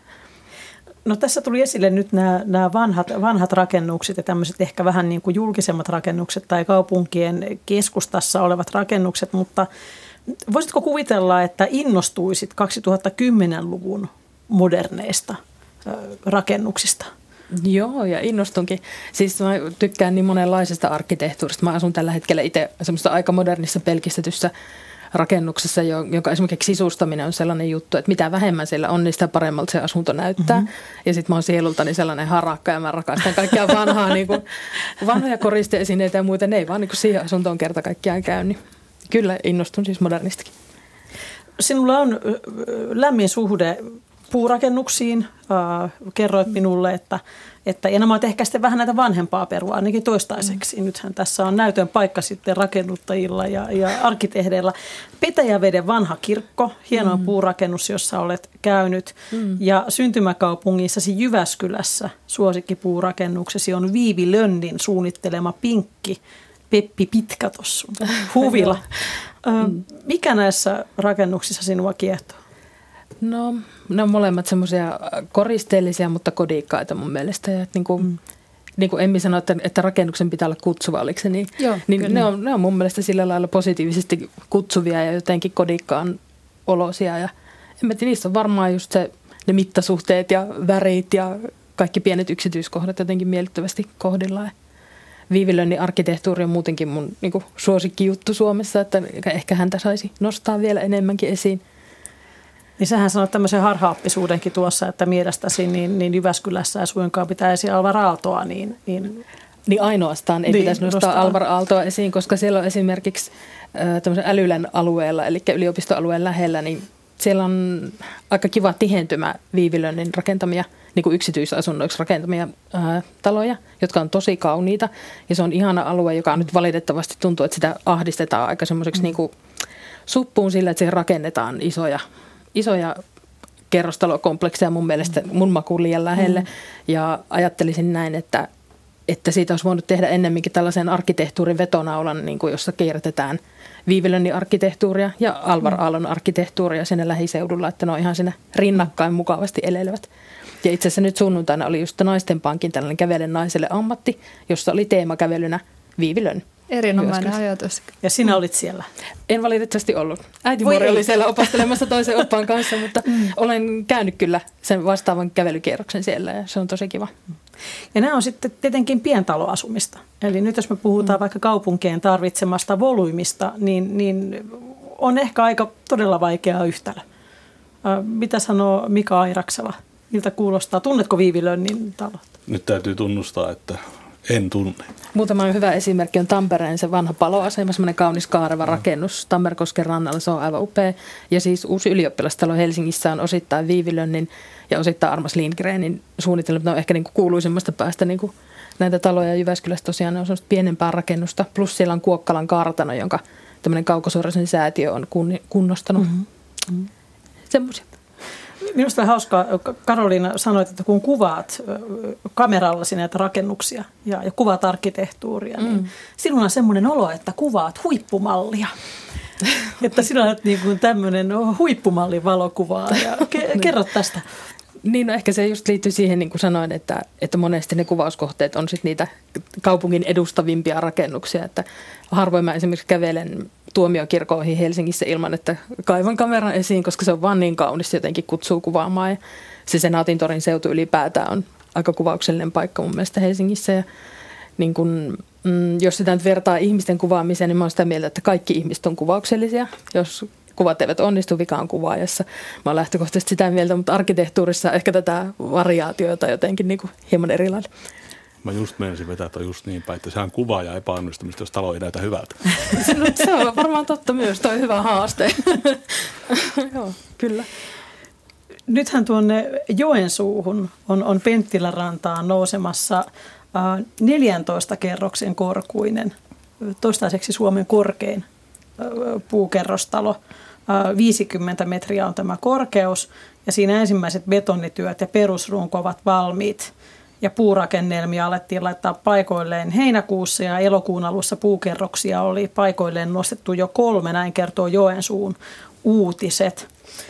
No tässä tuli esille nyt nämä vanhat rakennukset ja tämmöiset ehkä vähän niin kuin julkisemmat rakennukset tai kaupunkien keskustassa olevat rakennukset, mutta voisitko kuvitella, että innostuisit 2010-luvun moderneista rakennuksista? Joo, ja innostunkin. Siis mä tykkään niin monenlaisesta arkkitehtuurista. Mä asun tällä hetkellä itse semmoista aika modernissa pelkistetyssä rakennuksessa, jonka esimerkiksi sisustaminen on sellainen juttu, että mitä vähemmän siellä on, niin sitä paremmalta se asunto näyttää. Ja sitten mä oon sielultani sellainen harakka ja mä rakastan kaikkea vanhaa, niin kuin vanhoja koristeesineitä ja muita. Ne ei vaan niin kuin siihen asuntoon kerta kaikkiaan käy. Niin kyllä innostun siis modernistikin. Sinulla on lämmin suhde puurakennuksiin. Kerroit minulle, että ja nämä ovat ehkä sitten vähän näitä vanhempaa perua, ainakin toistaiseksi. Nythän tässä on näytön paikka sitten rakennuttajilla ja arkkitehdeillä. Petäjäveden vanha kirkko, hieno puurakennus, jossa olet käynyt. Ja syntymäkaupungissasi Jyväskylässä suosikkipuurakennuksesi on Viivi Lönnin suunnittelema pinkki Peppi Pitkätossu huvila. Mikä näissä rakennuksissa sinua kiehtoo? No, ne on molemmat semmoisia koristeellisia, mutta kodikkaita mun mielestä. Ja niin kuin Emmi sanoi, että rakennuksen pitää olla kutsuva, oliko se niin? Joo, niin ne on mun mielestä sillä lailla positiivisesti kutsuvia ja jotenkin kodikkaan olosia. Ja en tiedä, niissä on varmaan just ne mittasuhteet ja värit ja kaikki pienet yksityiskohdat jotenkin miellyttävästi kohdillaan. Viivi Lönnin arkkitehtuuri on muutenkin mun niin kuin suosikkijuttu Suomessa, että ehkä häntä saisi nostaa vielä enemmänkin esiin. Niin sähän sanoit tämmöisen harhaoppisuudenkin tuossa, että mielestäsi niin Jyväskylässä ei suinkaan pitäisi Alvar Aaltoa. Niin ainoastaan ei pitäisi nostaa Alvar Aaltoa esiin, koska siellä on esimerkiksi tämmöisen Älylän alueella, eli yliopistoalueen lähellä, niin siellä on aika kiva tihentymä Viivi Lönnin rakentamia, niin kuin yksityisasunnoiksi rakentamia taloja, jotka on tosi kauniita. Ja se on ihana alue, joka nyt valitettavasti tuntuu, että sitä ahdistetaan aika semmoiseksi niin kuin suppuun sillä, että siihen rakennetaan isoja kerrostalokomplekseja mun mielestä mun makuun liian lähelle. Ja ajattelisin näin, että siitä olisi voinut tehdä ennemminkin tällaisen arkkitehtuurin vetonaulan, niin kuin jossa kierrätetään Viivi Lönnin arkkitehtuuria ja Alvar Aallon arkkitehtuuria siinä lähiseudulla, että ne on ihan siinä rinnakkain mukavasti elelevät. Ja itse asiassa nyt sunnuntaina oli just Naisten Pankin tällainen kävelen naiselle ammatti, jossa oli teemakävelynä Viivi Lönn. Erinomainen ajatus. Ja sinä olit siellä? En valitettavasti ollut. Äitimuori oli siellä opastelemassa toisen oppaan kanssa, mutta olen käynyt kyllä sen vastaavan kävelykierroksen siellä ja se on tosi kiva. Ja nämä on sitten tietenkin pientaloasumista. Eli nyt jos me puhutaan vaikka kaupunkien tarvitsemasta volyymista, niin on ehkä aika todella vaikea yhtälö. Mitä sanoo Mika Airaksala? Miltä kuulostaa? Tunnetko Viivi Lönnin talot? Nyt täytyy tunnustaa, että en tunne. Muutama hyvä esimerkki on Tampereen se vanha paloasema, semmoinen kaunis kaareva rakennus Tammerkosken rannalla, se on aivan upea. Ja siis uusi ylioppilastalo Helsingissä on osittain Viivi Lönnin ja osittain Armas Lindgrenin suunnitelmat. Ne on ehkä niin kuin kuuluisimmasta päästä niin kuin näitä taloja. Jyväskylässä tosiaan ne on semmoista pienempää rakennusta. Plus siellä on Kuokkalan kartano, jonka tämmöinen Kaukosuoraisen säätiö on kunnostanut. Semmoisia. Minusta on hauskaa, Karoliina sanoit, että kun kuvaat kamerallasi näitä rakennuksia ja kuvaat arkkitehtuuria, niin sinulla on semmoinen olo, että kuvaat huippumallia. Että sinä olet niin kuin tämmöinen huippumallin valokuvaa. Ja kerro tästä. Niin, no ehkä se just liittyy siihen, niin kuin sanoin, että monesti ne kuvauskohteet on sitten niitä kaupungin edustavimpia rakennuksia. Että harvoin mä esimerkiksi kävelen Tuomiokirkkoihin Helsingissä ilman, että kaivan kameran esiin, koska se on vaan niin kaunis, jotenkin kutsuu kuvaamaan. Ja se Senaatintorin seutu ylipäätään on aika kuvauksellinen paikka mun mielestä Helsingissä. Ja niin kun, jos sitä nyt vertaa ihmisten kuvaamiseen, niin mä oon sitä mieltä, että kaikki ihmiset on kuvauksellisia. Jos kuvat eivät onnistu, vika on kuvaajassa. Mä oon lähtökohtaisesti sitä mieltä, mutta arkkitehtuurissa ehkä tätä variaatiota jotenkin niin kuin hieman eri lailla. Mä just menisin vetää toi just niin päin, että sehän kuvaa ja epäonnistumista, jos talo ei näytä hyvältä. Se on varmaan totta myös, toi hyvä haaste. Joo, kyllä. Nythän tuonne Joensuuhun on Penttilärantaan nousemassa 14 kerroksen korkuinen, toistaiseksi Suomen korkein puukerrostalo. 50 metriä on tämä korkeus ja siinä ensimmäiset betonityöt ja perusrunko ovat valmiit. Ja puurakennelmia alettiin laittaa paikoilleen heinäkuussa ja elokuun alussa puukerroksia oli paikoilleen nostettu jo 3, näin kertoo Joensuun uutiset.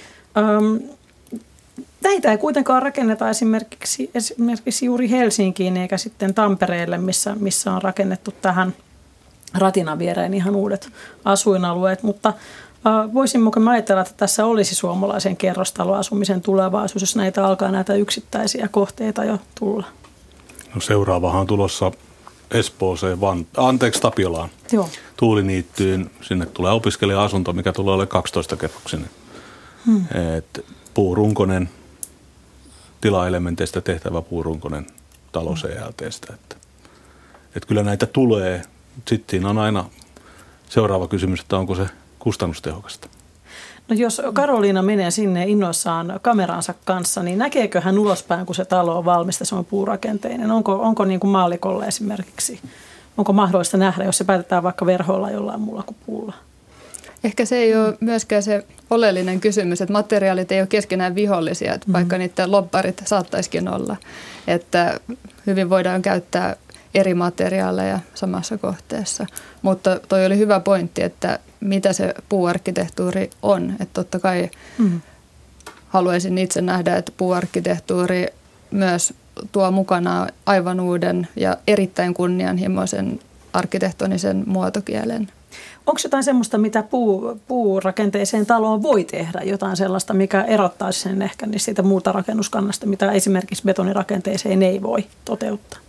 Näitä ei kuitenkaan rakenneta esimerkiksi juuri Helsinkiin eikä sitten Tampereelle, missä on rakennettu tähän ratinan viereen ihan uudet asuinalueet, mutta voisimmeko me ajatella, että tässä olisi suomalaisen kerrostaloasumisen tulevaisuus, jos näitä yksittäisiä kohteita jo tulla? No seuraavahan on tulossa Espooseen, Tapiolaan. Joo. Tuuliniittyyn. Sinne tulee opiskelija-asunto, mikä tulee olemaan 12-kerroksinen. Puurunkonen, tilaelementeistä tehtävä puurunkonen talo CLT:stä. Että kyllä näitä tulee. Sitten siinä on aina seuraava kysymys, että onko se kustannustehokasta. No jos Karoliina menee sinne innoissaan kameransa kanssa, niin näkeekö hän ulospäin, kun se talo on valmista, se on puurakenteinen? Onko niin kuin maallikolle esimerkiksi, onko mahdollista nähdä, jos se päätetään vaikka verhoilla jollain muulla kuin puulla? Ehkä se ei ole myöskään se oleellinen kysymys, että materiaalit ei ole keskenään vihollisia, että vaikka niiden lobbarit saattaisikin olla. Että hyvin voidaan käyttää eri materiaaleja samassa kohteessa. Mutta toi oli hyvä pointti, että mitä se puuarkkitehtuuri on. Että totta kai haluaisin itse nähdä, että puuarkkitehtuuri myös tuo mukanaan aivan uuden ja erittäin kunnianhimoisen arkkitehtonisen muotokielen. Onko jotain semmoista, mitä puurakenteiseen taloon voi tehdä? Jotain sellaista, mikä erottaisi sen ehkä niin siitä muuta rakennuskannasta, mitä esimerkiksi betonirakenteeseen ei voi toteuttaa?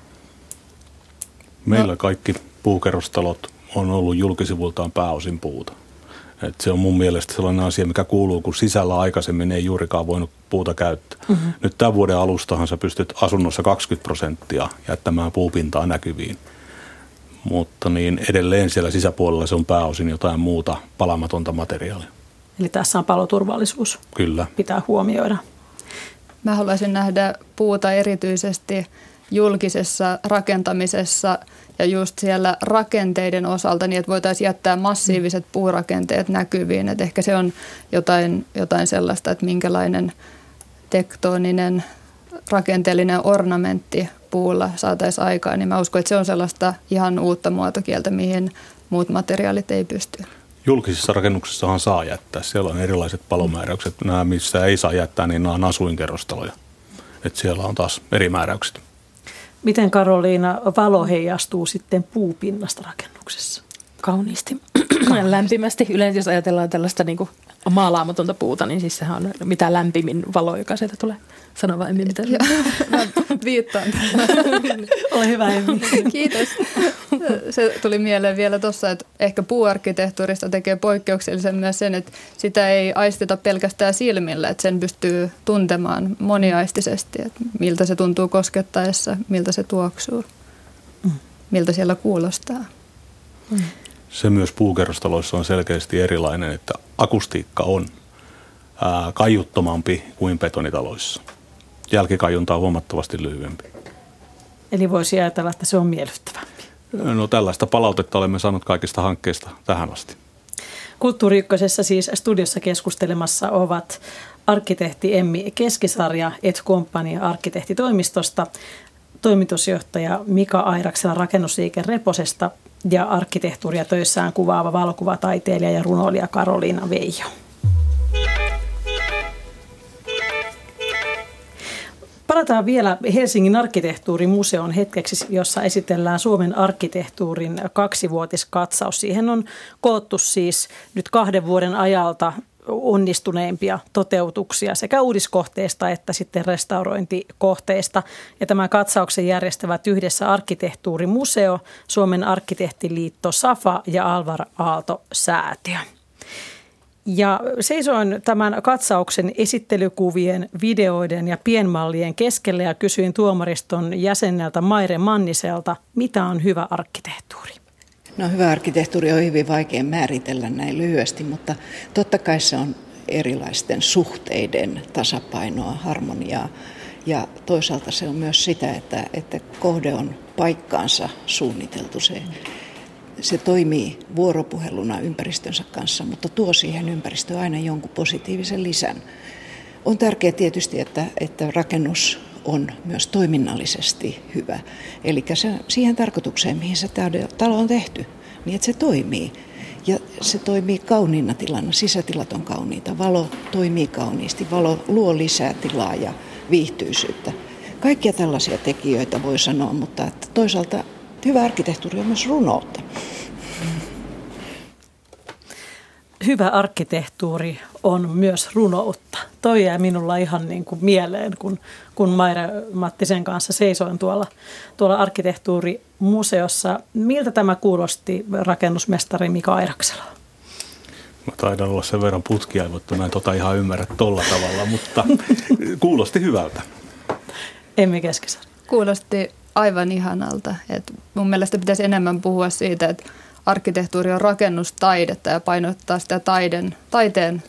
Meillä kaikki puukerrostalot on ollut julkisivultaan pääosin puuta. Et se on mun mielestä sellainen asia, mikä kuuluu, kun sisällä aikaisemmin ei juurikaan voinut puuta käyttää. Nyt tämän vuoden alustahan sä pystyt asunnossa 20% jättämään puupintaa näkyviin. Mutta niin edelleen siellä sisäpuolella se on pääosin jotain muuta palamatonta materiaalia. Eli tässä on paloturvallisuus. Kyllä. Pitää huomioida. Mä haluaisin nähdä puuta erityisesti julkisessa rakentamisessa ja just siellä rakenteiden osalta niin, että voitaisiin jättää massiiviset puurakenteet näkyviin. Että ehkä se on jotain sellaista, että minkälainen tektoninen rakenteellinen ornamentti puulla saataisiin aikaan. Niin mä uskon, että se on sellaista ihan uutta muotokieltä, mihin muut materiaalit ei pysty. Julkisissa rakennuksissahan saa jättää. Siellä on erilaiset palomääräykset. Nämä, missä ei saa jättää, niin nämä on asuinkerrostaloja. Että siellä on taas eri määräykset. Miten Karoliina valo heijastuu sitten puupinnasta rakennuksessa? Kauniisti. Lämpimästi. Yleensä jos ajatellaan tällaista niin kuin maalaamatonta puuta, niin siis sehän on mitä lämpimin valo, joka sieltä tulee. Sano vaan Emmi, mitä se on. Viittaan. Ole hyvä, Emmi. Kiitos. Se tuli mieleen vielä tuossa, että ehkä puuarkkitehtuurista tekee poikkeuksellisen myös sen, että sitä ei aisteta pelkästään silmillä, että sen pystyy tuntemaan moniaistisesti, että miltä se tuntuu koskettaessa, miltä se tuoksuu, miltä siellä kuulostaa. Se myös puukerrostaloissa on selkeästi erilainen, että akustiikka on kaiuttomampi kuin betonitaloissa. Jälkikaiunta on huomattavasti lyhyempi. Eli voisi ajatella, että se on miellyttävämpi. No tällaista palautetta olemme saaneet kaikista hankkeista tähän asti. Kulttuuri Ykkösessä siis studiossa keskustelemassa ovat arkkitehti Emmi Keskisarja et Company arkkitehtitoimistosta, toimitusjohtaja Mika Airaksela rakennusliike Reposesta ja arkkitehtuuria töissään kuvaava valokuvataiteilija ja runoilija Karoliina Veijo. Palataan vielä Helsingin arkkitehtuurimuseon hetkeksi, jossa esitellään Suomen arkkitehtuurin 2-vuotiskatsaus. Siihen on koottu siis nyt 2 vuoden ajalta onnistuneimpia toteutuksia sekä uudiskohteista että sitten restaurointikohteista. Ja tämän katsauksen järjestävät yhdessä Arkkitehtuurimuseo, Suomen arkkitehtiliitto SAFA ja Alvar Aalto-säätiö. Ja seisoin tämän katsauksen esittelykuvien, videoiden ja pienmallien keskelle ja kysyin tuomariston jäseneltä Maire Manniselta, mitä on hyvä arkkitehtuuri? No, hyvä arkkitehtuuri on hyvin vaikea määritellä näin lyhyesti, mutta totta kai se on erilaisten suhteiden tasapainoa, harmoniaa. Ja toisaalta se on myös sitä, että kohde on paikkaansa suunniteltu. Se toimii vuoropuheluna ympäristönsä kanssa, mutta tuo siihen ympäristöön aina jonkun positiivisen lisän. On tärkeää tietysti, että rakennus on myös toiminnallisesti hyvä. Eli siihen tarkoitukseen, mihin se talo on tehty, niin että se toimii. Ja se toimii kauniina tilana, sisätilat on kauniita, valo toimii kauniisti, valo luo lisää tilaa ja viihtyisyyttä. Kaikkia tällaisia tekijöitä voi sanoa, mutta että toisaalta hyvä arkkitehtuuri on myös runoutta. Hyvä arkkitehtuuri on myös runoutta. Toi jää minulla ihan niin kuin mieleen, kun Maire Mattisen kanssa seisoin tuolla arkkitehtuurimuseossa. Miltä tämä kuulosti rakennusmestari Mika Airaksela? Mä taidan olla sen verran putkiaivottu, mä en ihan ymmärrä tolla tavalla, mutta kuulosti hyvältä. Emmi Keskisarja. Kuulosti aivan ihanalta. Et mun mielestä pitäisi enemmän puhua siitä, että arkkitehtuuri on rakennustaidetta ja painottaa sitä taiteen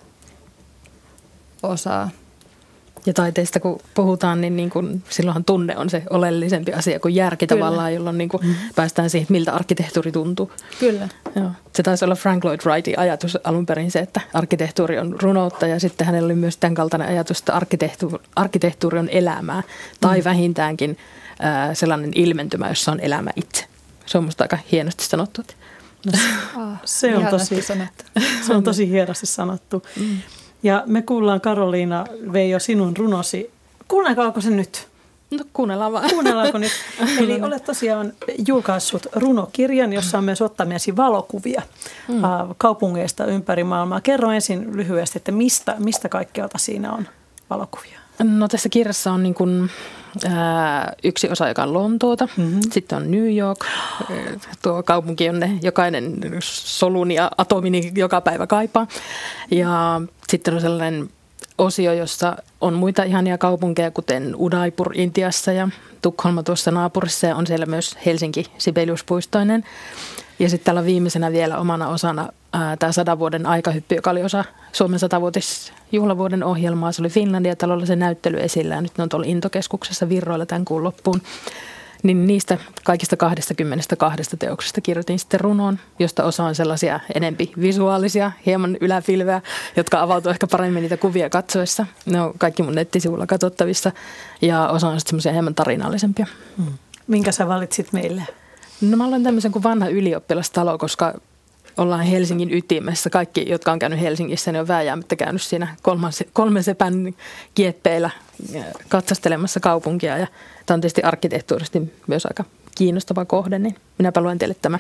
osaa. Ja taiteesta kun puhutaan, niin kuin, silloinhan tunne on se oleellisempi asia kuin järki tavallaan, jolloin niin kuin päästään siihen, miltä arkkitehtuuri tuntuu. Kyllä. Joo. Se taisi olla Frank Lloyd Wrightin ajatus alun perin se, että arkkitehtuuri on runoutta ja sitten hänellä oli myös tämän kaltainen ajatus, että arkkitehtuuri on elämää tai vähintäänkin sellainen ilmentymä, jossa on elämä itse. Se on musta aika hienosti sanottu. Se on tosi hienosti sanottu. Ja me kuullaan, Karoliina Veijo, sinun runosi. Kuunnellaanko se nyt? No kuunnellaan vaan. Kuunnellaanko nyt? Eli olet tosiaan julkaissut runokirjan, jossa on myös ottamiesi valokuvia kaupungeista ympäri maailmaa. Kerro ensin lyhyesti, että mistä kaikkealta siinä on valokuvia? No tässä kirjassa on niin kuin, yksi osa, joka on Lontoota. Sitten on New York, tuo kaupunki, jonne jokainen soluni ja atomini joka päivä kaipaa. Ja sitten on sellainen osio, jossa on muita ihania kaupunkeja, kuten Udaipur Intiassa ja Tukholma tuossa naapurissa. Ja on siellä myös Helsinki Sibeliuspuistoinen. Ja sitten täällä viimeisenä vielä omana osana tämä 100 vuoden aikahyppy, joka oli osa Suomen 100-vuotisjuhlavuoden ohjelmaa. Se oli Finlandia-talolla se näyttely esillä ja nyt ne on tuolla Intokeskuksessa Virroilla tämän kuun loppuun. Niin niistä kaikista 22 teoksesta kirjoitin sitten runon, josta osa on sellaisia enempi visuaalisia, hieman yläpilveä, jotka avautuu ehkä paremmin niitä kuvia katsoessa. Ne on kaikki mun nettisivuilla katsottavissa ja osa on sitten semmoisia hieman tarinallisempia. Minkä sä valitsit meille? No mä aloin tämmöisen kuin vanha ylioppilastalo, koska ollaan Helsingin ytimessä. Kaikki, jotka on käynyt Helsingissä, ne on vääjäämättä käynyt siinä 3 sepän kieppeillä katsastelemassa kaupunkia. Ja tämä on tietysti arkkitehtuurisesti myös aika kiinnostava kohde, niin minäpä luen teille tämän.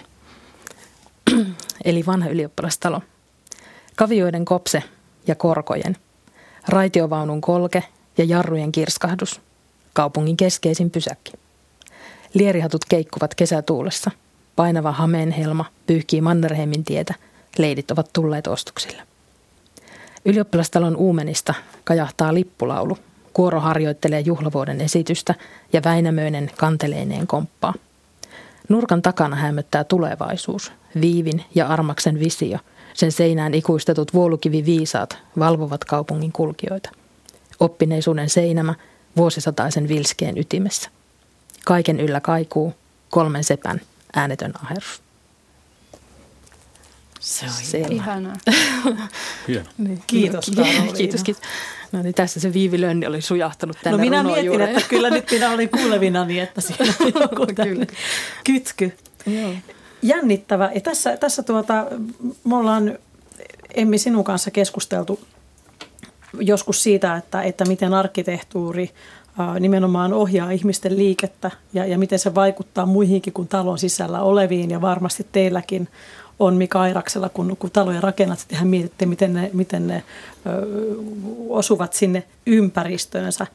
Eli vanha ylioppilastalo. Kavioiden kopse ja korkojen, raitiovaunun kolke ja jarrujen kirskahdus. Kaupungin keskeisin pysäkki. Lierihatut keikkuvat kesätuulessa. Painava hameenhelma pyyhkii Mannerheimin tietä. Leidit ovat tulleet ostoksille. Ylioppilastalon uumenista kajahtaa lippulaulu. Kuoro harjoittelee juhlavuoden esitystä ja Väinämöinen kanteleineen komppaa. Nurkan takana hämöttää tulevaisuus, Viivin ja Armaksen visio. Sen seinään ikuistetut vuolukiviviisaat valvovat kaupungin kulkijoita. Oppineisuuden seinämä vuosisataisen vilskeen ytimessä. Kaiken yllä kaikuu 3 sepän äänetön aherus. Se on ihanaa. Hieno. Kiitos, Karoliina. Kiitos. No niin, tässä se viivilöinni oli sujahtanut tänne minä runoon mietin, juureen. että kyllä nyt minä olin kuulevinani, että siinä on joku kytky. Joo. Jännittävä. Ja tässä me ollaan, Emmi, sinun kanssa keskusteltu joskus siitä, että miten arkkitehtuuri nimenomaan ohjaa ihmisten liikettä ja miten se vaikuttaa muihinkin kuin talon sisällä oleviin. Ja varmasti teilläkin on Mika Airaksella, kun taloja rakennat, tehän mietitte, miten ne osuvat sinne ympäristöönsä.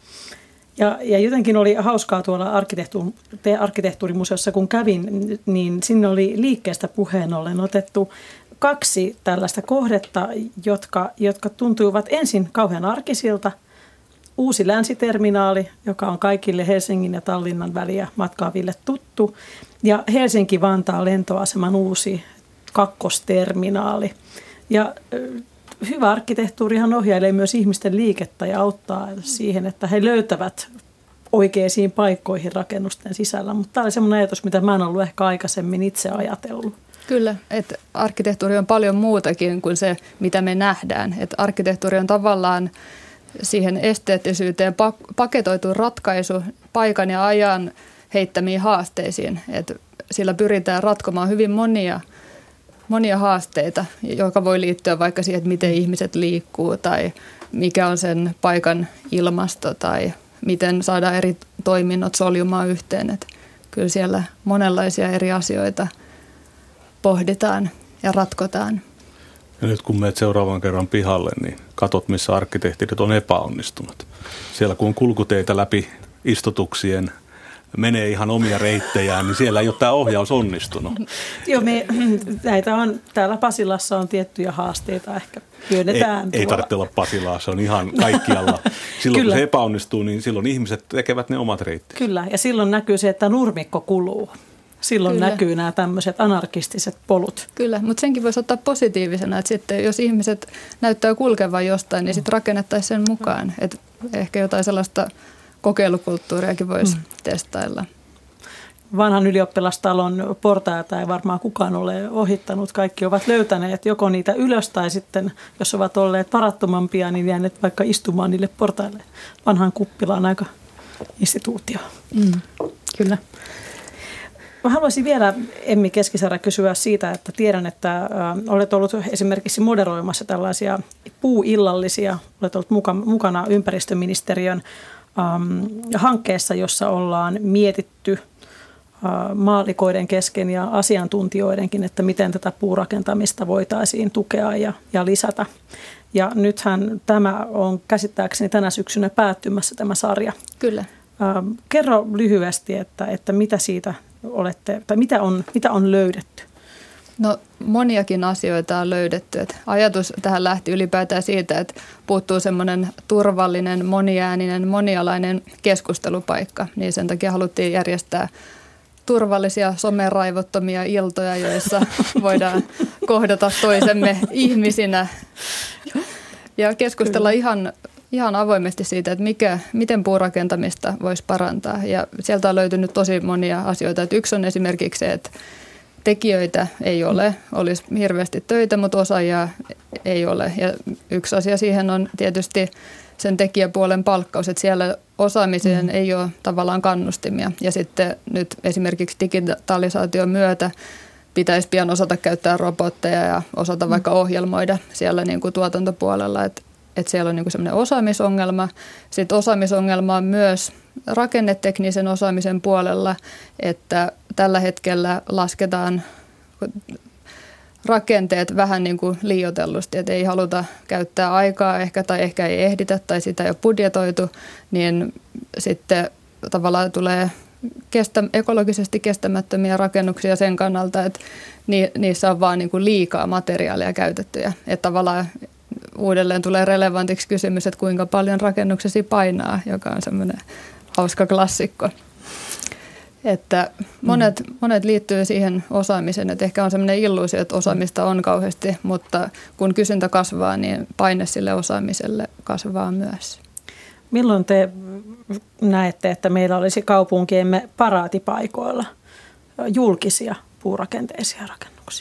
Ja jotenkin oli hauskaa tuolla arkkitehtuurimuseossa, kun kävin, niin sinne oli liikkeestä puheen ollen otettu 2 tällaista kohdetta, jotka tuntuivat ensin kauhean arkisilta. Uusi länsiterminaali, joka on kaikille Helsingin ja Tallinnan väliä matkaaville tuttu, ja Helsinki-Vantaan lentoaseman uusi kakkosterminaali. Ja hyvä arkkitehtuurihan ohjailee myös ihmisten liikettä ja auttaa siihen, että he löytävät oikeisiin paikkoihin rakennusten sisällä. Mutta tämä oli semmoinen ajatus, mitä mä en ollut ehkä aikaisemmin itse ajatellut. Kyllä, että arkkitehtuuri on paljon muutakin kuin se, mitä me nähdään. Että arkkitehtuuri on tavallaan siihen esteettisyyteen paketoitu ratkaisu paikan ja ajan heittämiin haasteisiin. Että sillä pyritään ratkomaan hyvin monia haasteita, joka voi liittyä vaikka siihen, että miten ihmiset liikkuu tai mikä on sen paikan ilmasto tai miten saadaan eri toiminnot soljumaan yhteen. Että kyllä siellä monenlaisia eri asioita pohditaan ja ratkotaan. Ja nyt kun menet seuraavan kerran pihalle, niin katot, missä arkkitehtit on epäonnistunut. Siellä kun on kulkuteitä läpi istutuksien, menee ihan omia reittejään, niin siellä ei ole tämä ohjaus onnistunut. Joo, näitä on, täällä Pasilassa on tiettyjä haasteita ehkä hyödytään. Ei tarvitse olla Pasilaa, se on ihan kaikkialla. Silloin kun se epäonnistuu, niin silloin ihmiset tekevät ne omat reitit. Kyllä, ja silloin näkyy se, että nurmikko kuluu. Silloin näkyy nämä tämmöiset anarkistiset polut. Kyllä, mutta senkin voisi ottaa positiivisena, että sitten jos ihmiset näyttää kulkevan jostain, niin sitten rakennettaisiin sen mukaan. Että ehkä jotain sellaista kokeilukulttuuriakin voisi testailla. Vanhan ylioppilastalon portaita ei varmaan kukaan ole ohittanut. Kaikki ovat löytäneet joko niitä ylös tai sitten, jos ovat olleet varattomampia, niin jääneet vaikka istumaan niille portaille. Vanhan kuppilaan aika instituutio. Kyllä. Mä haluaisin vielä, Emmi Keskisaara, kysyä siitä, että tiedän, että olet ollut esimerkiksi moderoimassa tällaisia puuillallisia. Olet ollut mukana ympäristöministeriön hankkeessa, jossa ollaan mietitty maallikoiden kesken ja asiantuntijoidenkin, että miten tätä puurakentamista voitaisiin tukea ja lisätä. Ja nythän tämä on käsittääkseni tänä syksynä päättymässä tämä sarja. Kyllä. Kerro lyhyesti, että mitä siitä olette, tai mitä on löydetty? No moniakin asioita on löydetty. Ajatus tähän lähti ylipäätään siitä, että puuttuu semmoinen turvallinen, moniääninen, monialainen keskustelupaikka. Niin sen takia haluttiin järjestää turvallisia, someraivottomia iltoja, joissa voidaan kohdata toisemme ihmisinä ja keskustella ihan avoimesti siitä, että miten puurakentamista voisi parantaa. Ja sieltä on löytynyt tosi monia asioita. Että yksi on esimerkiksi se, että tekijöitä ei ole, olisi hirveästi töitä, mutta osaajia ei ole. Ja yksi asia siihen on tietysti sen tekijäpuolen palkkaus, että siellä osaamiseen ei ole tavallaan kannustimia. Ja sitten nyt esimerkiksi digitalisaation myötä pitäisi pian osata käyttää robotteja ja osata vaikka ohjelmoida siellä niin kuin tuotantopuolella, että siellä on niin kuin semmoinen osaamisongelma. Sitten osaamisongelma on myös rakenneteknisen osaamisen puolella, että tällä hetkellä lasketaan rakenteet vähän niin kuin liioitellusti, että ei haluta käyttää aikaa ehkä tai ehkä ei ehditä tai sitä ei ole budjetoitu, niin sitten tavallaan tulee ekologisesti kestämättömiä rakennuksia sen kannalta, että niissä on vaan niin kuin liikaa materiaalia käytettyjä, että tavallaan uudelleen tulee relevantiksi kysymys, että kuinka paljon rakennuksesi painaa, joka on semmoinen hauska klassikko. Että monet liittyy siihen osaamiseen, että ehkä on semmoinen illuusio, että osaamista on kauheasti, mutta kun kysyntä kasvaa, niin paine sille osaamiselle kasvaa myös. Milloin te näette, että meillä olisi kaupunkiemme paraatipaikoilla julkisia puurakenteisia rakennuksia?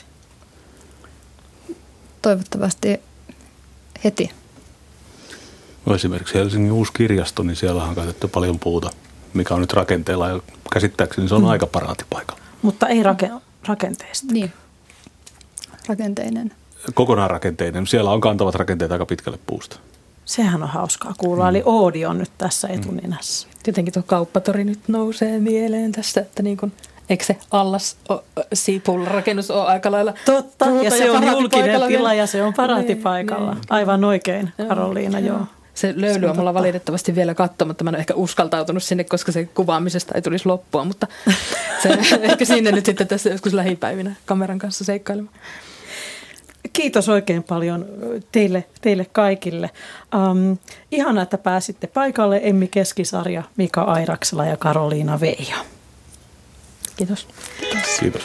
Toivottavasti heti. No esimerkiksi Helsingin uusi kirjasto, niin siellä on käytetty paljon puuta, mikä on nyt rakenteella ja käsittääkseni se on aika paraatipaikalla. Mutta ei rakenteesta. Niin, rakenteinen. Kokonaan rakenteinen. Siellä on kantavat rakenteet aika pitkälle puusta. Sehän on hauskaa kuulla, eli Oodi on nyt tässä etunenässä. Jotenkin tuo kauppatori nyt nousee mieleen tästä, että niin kuin, eikö se Siipulla-rakennus ole aika lailla totta, ja se on julkinen tila vielä. ja se on paraatipaikalla. Aivan oikein, Karoliina, joo. Se löyly on mulla valitettavasti vielä katsomatta. Mä en ole ehkä uskaltautunut sinne, koska se kuvaamisesta ei tulisi loppua, mutta se ehkä sinne nyt sitten tässä joskus lähipäivinä kameran kanssa seikkailemaan. Kiitos oikein paljon teille kaikille. Ihanaa, että pääsitte paikalle. Emmi Keskisarja, Mika Airaksala ja Karoliina Veijo. Kiitos. Kiitos.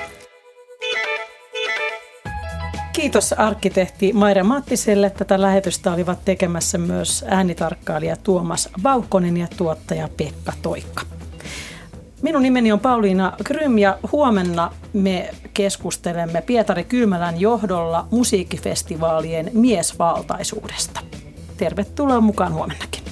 Kiitos arkkitehti Maire Mattiselle. Tätä lähetystä olivat tekemässä myös äänitarkkailija Tuomas Vauhkonen ja tuottaja Pekka Toikka. Minun nimeni on Pauliina Grym ja huomenna me keskustelemme Pietari Kylmälän johdolla musiikkifestivaalien miesvaltaisuudesta. Tervetuloa mukaan huomennakin.